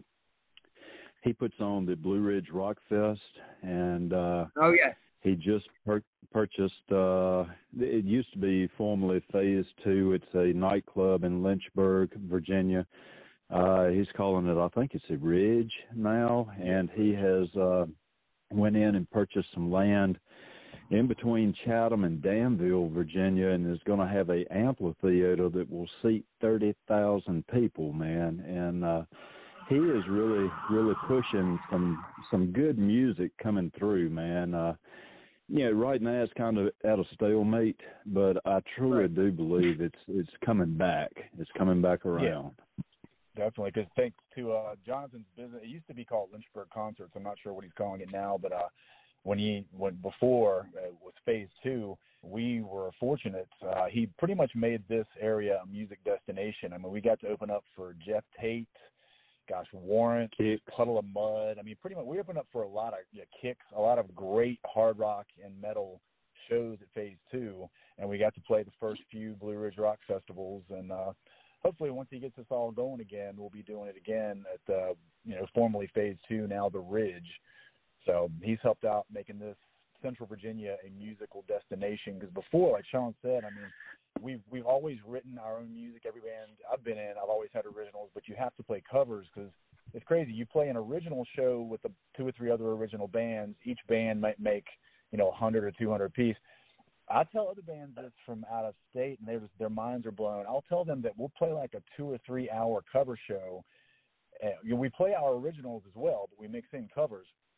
he puts on the Blue Ridge Rock Fest, and uh, oh yeah, he just per- purchased. Uh, it used to be formerly Phase Two. It's a nightclub in Lynchburg, Virginia. Uh, he's calling it, I think it's a Ridge now, and he has uh, went in and purchased some land in between Chatham and Danville, Virginia, and is going to have a amphitheater that will seat thirty thousand people, man. And uh, he is really, really pushing some some good music coming through, man. Uh, you know, right now it's kind of at a stalemate, but I truly Right. do believe it's it's coming back. It's coming back around. Definitely, because thanks to uh, Jonathan's business, it used to be called Lynchburg Concerts. I'm not sure what he's calling it now, but uh, when he when before uh, was Phase Two, we were fortunate. Uh, he pretty much made this area a music destination. I mean, we got to open up for Jeff Tate, gosh, Warrant, Puddle of Mud. I mean, pretty much we opened up for a lot of yeah, Kicks, a lot of great hard rock and metal shows at Phase Two, and we got to play the first few Blue Ridge Rock festivals. And uh, hopefully, once he gets us all going again, we'll be doing it again at the you know formerly Phase Two, now the Ridge. So he's helped out making this Central Virginia a musical destination. Because before, like Sean said, I mean, we've we've always written our own music. Every band I've been in, I've always had originals, but you have to play covers because it's crazy. You play an original show with the two or three other original bands. Each band might make you know a hundred or two hundred piece. I tell other bands this from out of state, and they just their minds are blown. I'll tell them that we'll play like a two or three hour cover show. And, you know, we play our originals as well, but we mix in covers.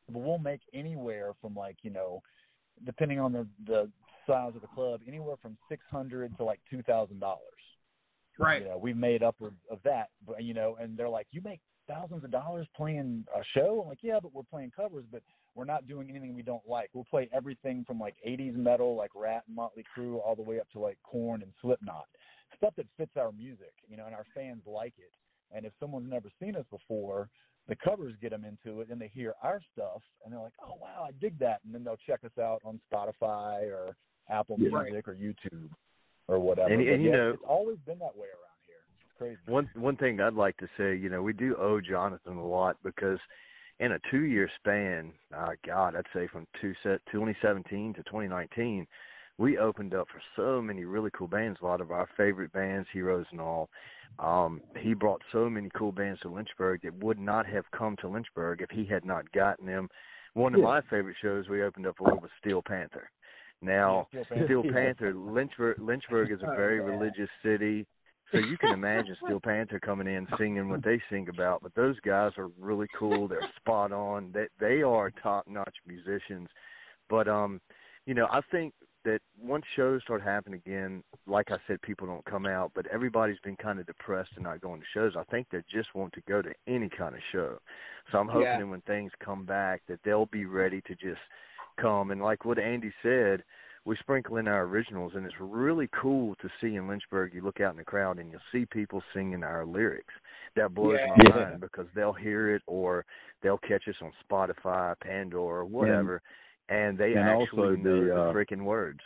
but we'll make anywhere from like, you know, depending on the, the size of the club, anywhere from six hundred to like two thousand dollars. Right. You know, we've made upwards of that, but you know, and they're like, you make thousands of dollars playing a show? I'm like, yeah, but we're playing covers, but we're not doing anything we don't like. We'll play everything from like eighties metal, like Rat and Motley Crue, all the way up to like Korn and Slipknot. Stuff that fits our music, you know, and our fans like it. And if someone's never seen us before, the covers get them into it, and they hear our stuff, and they're like, oh, wow, I dig that. And then they'll check us out on Spotify or Apple Yeah. Music or YouTube or whatever. And, and you yeah, know, it's always been that way around here. It's crazy. One one thing I'd like to say, you know, we do owe Jonathan a lot because in a two-year span, uh, God, I'd say from two set, twenty seventeen to twenty nineteen, we opened up for so many really cool bands, a lot of our favorite bands, Heroes and all. Um, he brought so many cool bands to Lynchburg that would not have come to Lynchburg if he had not gotten them. One of Yeah. my favorite shows we opened up for was Steel Panther. Now, Yeah, Steel Panther. Steel Panther, Lynchburg, Lynchburg is a very religious city, so you can imagine Steel Panther coming in singing what they sing about. But those guys are really cool. They're spot on. They they are top-notch musicians. But um, you know, I think that once shows start happening again, like I said, people don't come out. But everybody's been kind of depressed and not going to shows. I think they just want to go to any kind of show. So I'm hoping Yeah. that when things come back, that they'll be ready to just come. And like what Andy said, we sprinkle in our originals, and it's really cool to see in Lynchburg. You look out in the crowd, and you'll see people singing our lyrics. That blows Yeah. my Yeah. mind because they'll hear it, or they'll catch us on Spotify, Pandora, whatever, and they and actually also know the, the uh, freaking words.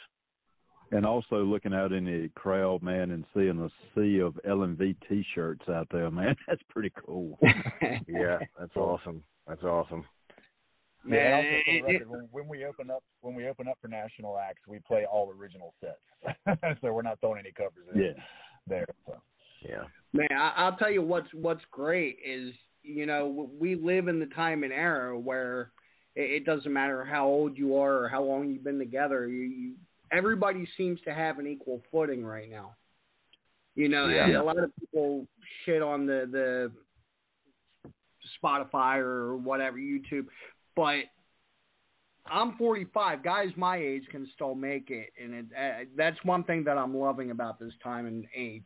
And also looking out in the crowd, man, and seeing a sea of L M V T-shirts out there, man, that's pretty cool. Yeah, that's awesome. That's awesome. Yeah, and also Man, for the it- record, when, when we open up, when we open up for national acts, we play all original sets, so we're not throwing any covers in Yeah. there. So. Yeah. Man, I, I'll tell you what's what's great is, you know, we live in the time and era where it, it doesn't matter how old you are or how long you've been together. You, you everybody seems to have an equal footing right now. You know, Yeah. and a lot of people shit on the the Spotify or whatever, YouTube, but I'm forty-five. Guys my age can still make it, and it, uh, that's one thing that I'm loving about this time and age.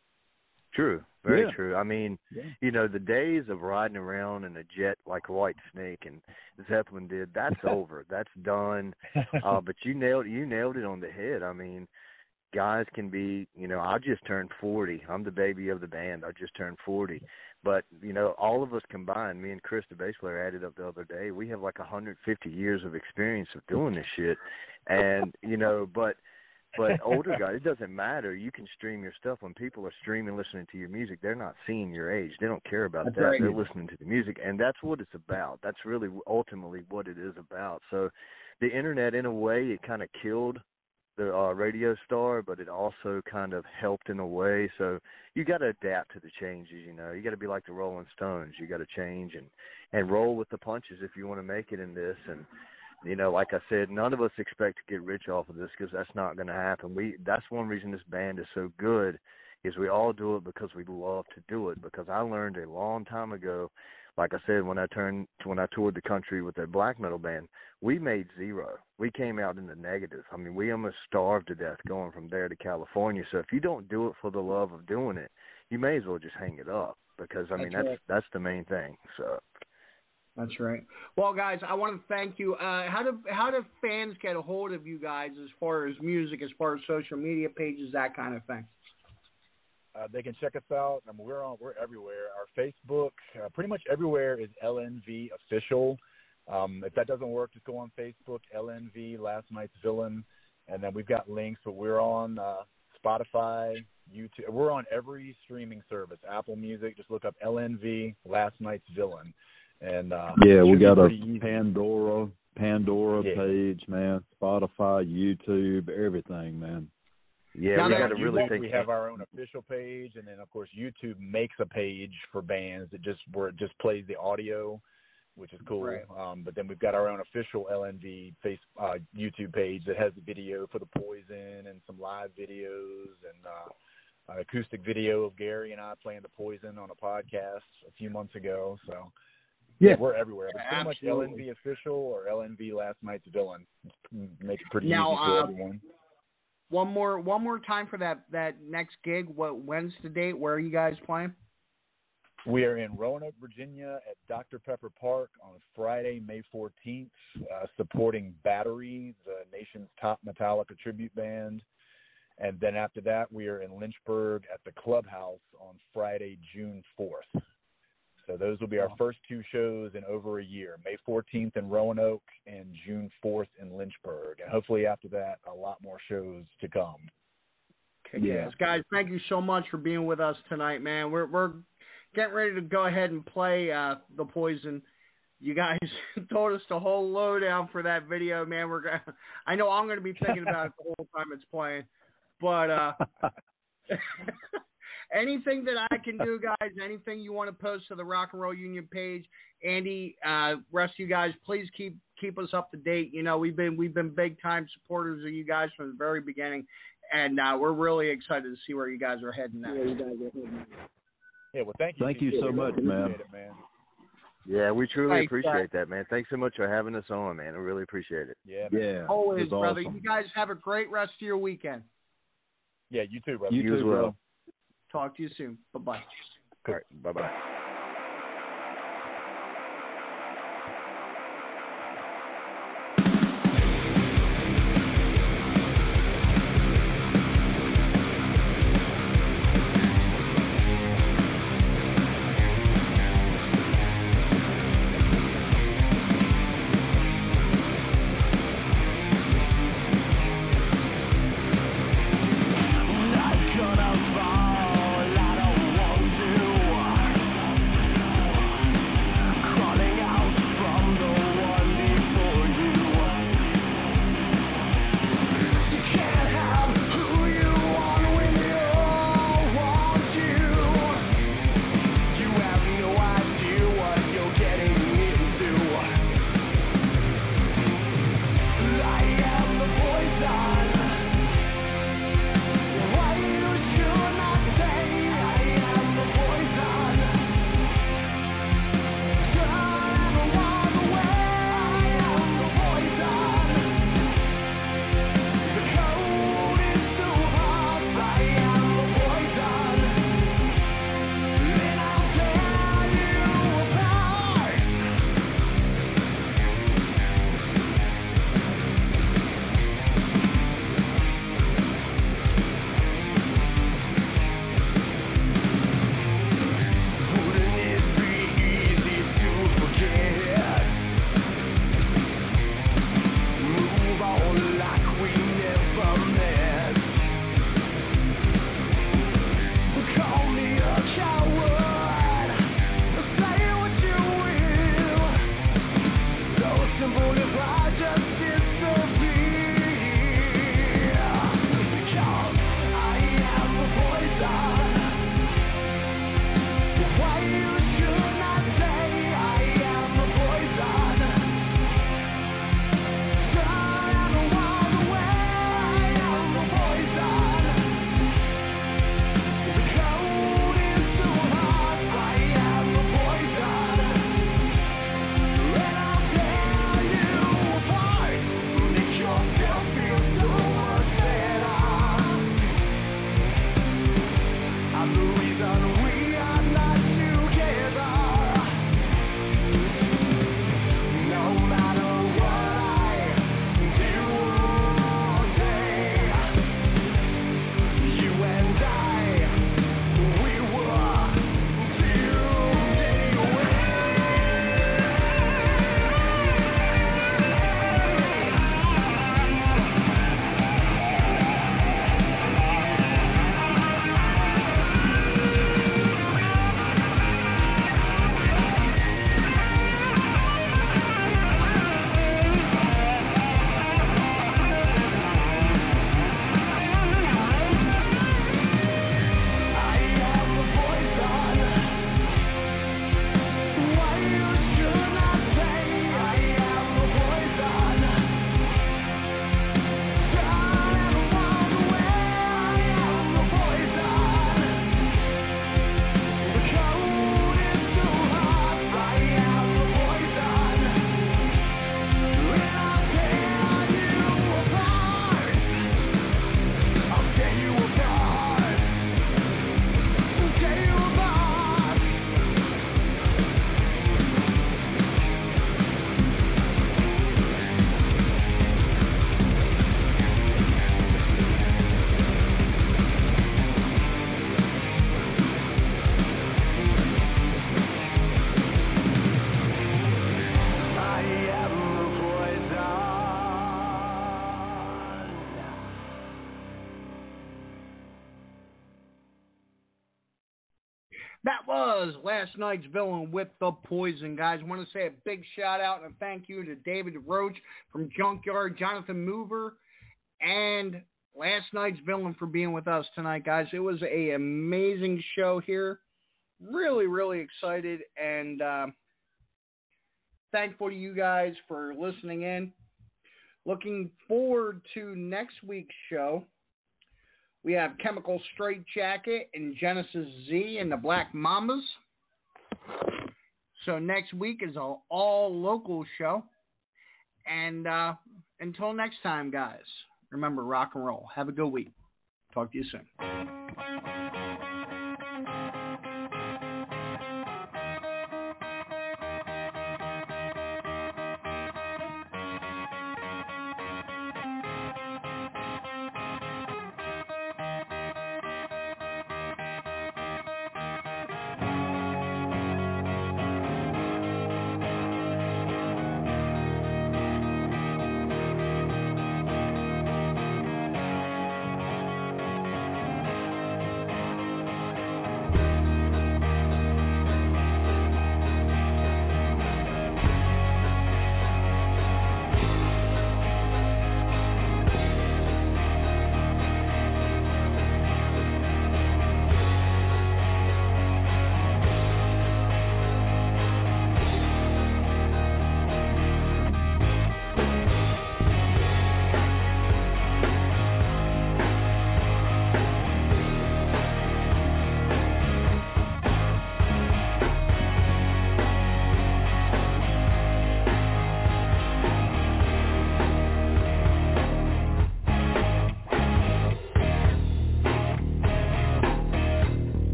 True. Very Yeah. true. I mean, Yeah. you know, the days of riding around in a jet like White Snake and Zeppelin did, that's over. That's done. Uh, but you nailed you nailed it on the head. I mean, guys can be, you know, I just turned forty. I'm the baby of the band. I just turned forty. But, you know, all of us combined, me and Chris, the bass player, added up the other day, we have like one hundred fifty years of experience of doing this shit. And, you know, but but older guys, it doesn't matter. You can stream your stuff. When people are streaming, listening to your music, they're not seeing your age. They don't care about That's that. right. They're listening to the music, and that's what it's about. That's really ultimately what it is about. So the internet, in a way, it kind of killed the uh, radio star, but it also kind of helped in a way. So you got to adapt to the changes, you know. You got to be like the Rolling Stones. You got to change and, and roll with the punches if you want to make it in this. And, you know, like I said, none of us expect to get rich off of this because that's not going to happen. We That's one reason this band is so good is we all do it because we love to do it. Because I learned a long time ago, like I said, when I turned when I toured the country with that black metal band, we made zero. We came out in the negative. I mean, we almost starved to death going from there to California. So if you don't do it for the love of doing it, you may as well just hang it up because, I mean, That's that's right. that's the main thing. So That's right. Well, guys, I want to thank you. Uh, how do how do fans get a hold of you guys as far as music, as far as social media pages, that kind of thing? Uh, they can check us out. I mean, we're on. We're everywhere. Our Facebook, uh, pretty much everywhere, is L N V Official. Um, if that doesn't work, just go on Facebook, L N V Last Night's Villain, and then we've got links. But we're on uh, Spotify, YouTube. We're on every streaming service. Apple Music. Just look up L N V Last Night's Villain, and uh, Yeah, it we should be got a pretty easy. Pandora Pandora Yeah. page, man. Spotify, YouTube, everything, man. yeah, Now we that got to YouTube, really think. we have our own official page, and then of course YouTube makes a page for bands that just where it just plays the audio, which is cool. Right. Um, but then we've got our own official L N V face uh, YouTube page that has the video for the Poison and some live videos and uh, an acoustic video of Gary and I playing the Poison on a podcast a few months ago. So Yeah, we're everywhere. But pretty much Absolutely. L N V official or L N V last night's villain. Make it pretty Now, easy for uh, everyone. One more, one more time for that that next gig. What? When's the date? Where are you guys playing? We are in Roanoke, Virginia at Doctor Pepper Park on Friday, May fourteenth, uh, supporting Battery, the nation's top Metallica tribute band. And then after that, we are in Lynchburg at the Clubhouse on Friday, June fourth. So those will be our first two shows in over a year, May fourteenth in Roanoke and June fourth in Lynchburg. And hopefully after that, a lot more shows to come. Okay, yeah. Yes. Guys, thank you so much for being with us tonight, man. We're we're getting ready to go ahead and play uh, The Poison. You guys told us the whole lowdown for that video, man. We're gonna, I know I'm going to be thinking about it the whole time it's playing. But uh, anything that I can do, guys, anything you want to post to the Rock and Roll Union page, Andy, uh, rest of you guys, please keep keep us up to date. You know, we've been we've been big time supporters of you guys from the very beginning, and uh, we're really excited to see where you guys are heading now. Yeah, you guys are heading. Yeah, well, thank you. Thank you so much, man. It, man. Yeah, we truly Thanks, appreciate uh, that, man. Thanks so much for having us on, man. I really appreciate it. Yeah, man. man. Yeah. Always, it was brother. awesome. You guys have a great rest of your weekend. Yeah, you too, brother. You, You too, as well. bro. Talk to you soon. Bye-bye. All right, bye-bye. Not gonna fall, I don't want to. That was last night's villain with the Poison, guys. I want to say a big shout out and a thank you to David Roach from Junkyard, Jonathan Mover, and last night's villain for being with us tonight, guys. It was an amazing show here. Really, really excited and uh, thankful to you guys for listening in. Looking forward to next week's show. We have Chemical Straitjacket and Genesis Z and the Black Mambas. So next week is an all-local show. And uh, until next time, guys, remember, rock and roll. Have a good week. Talk to you soon.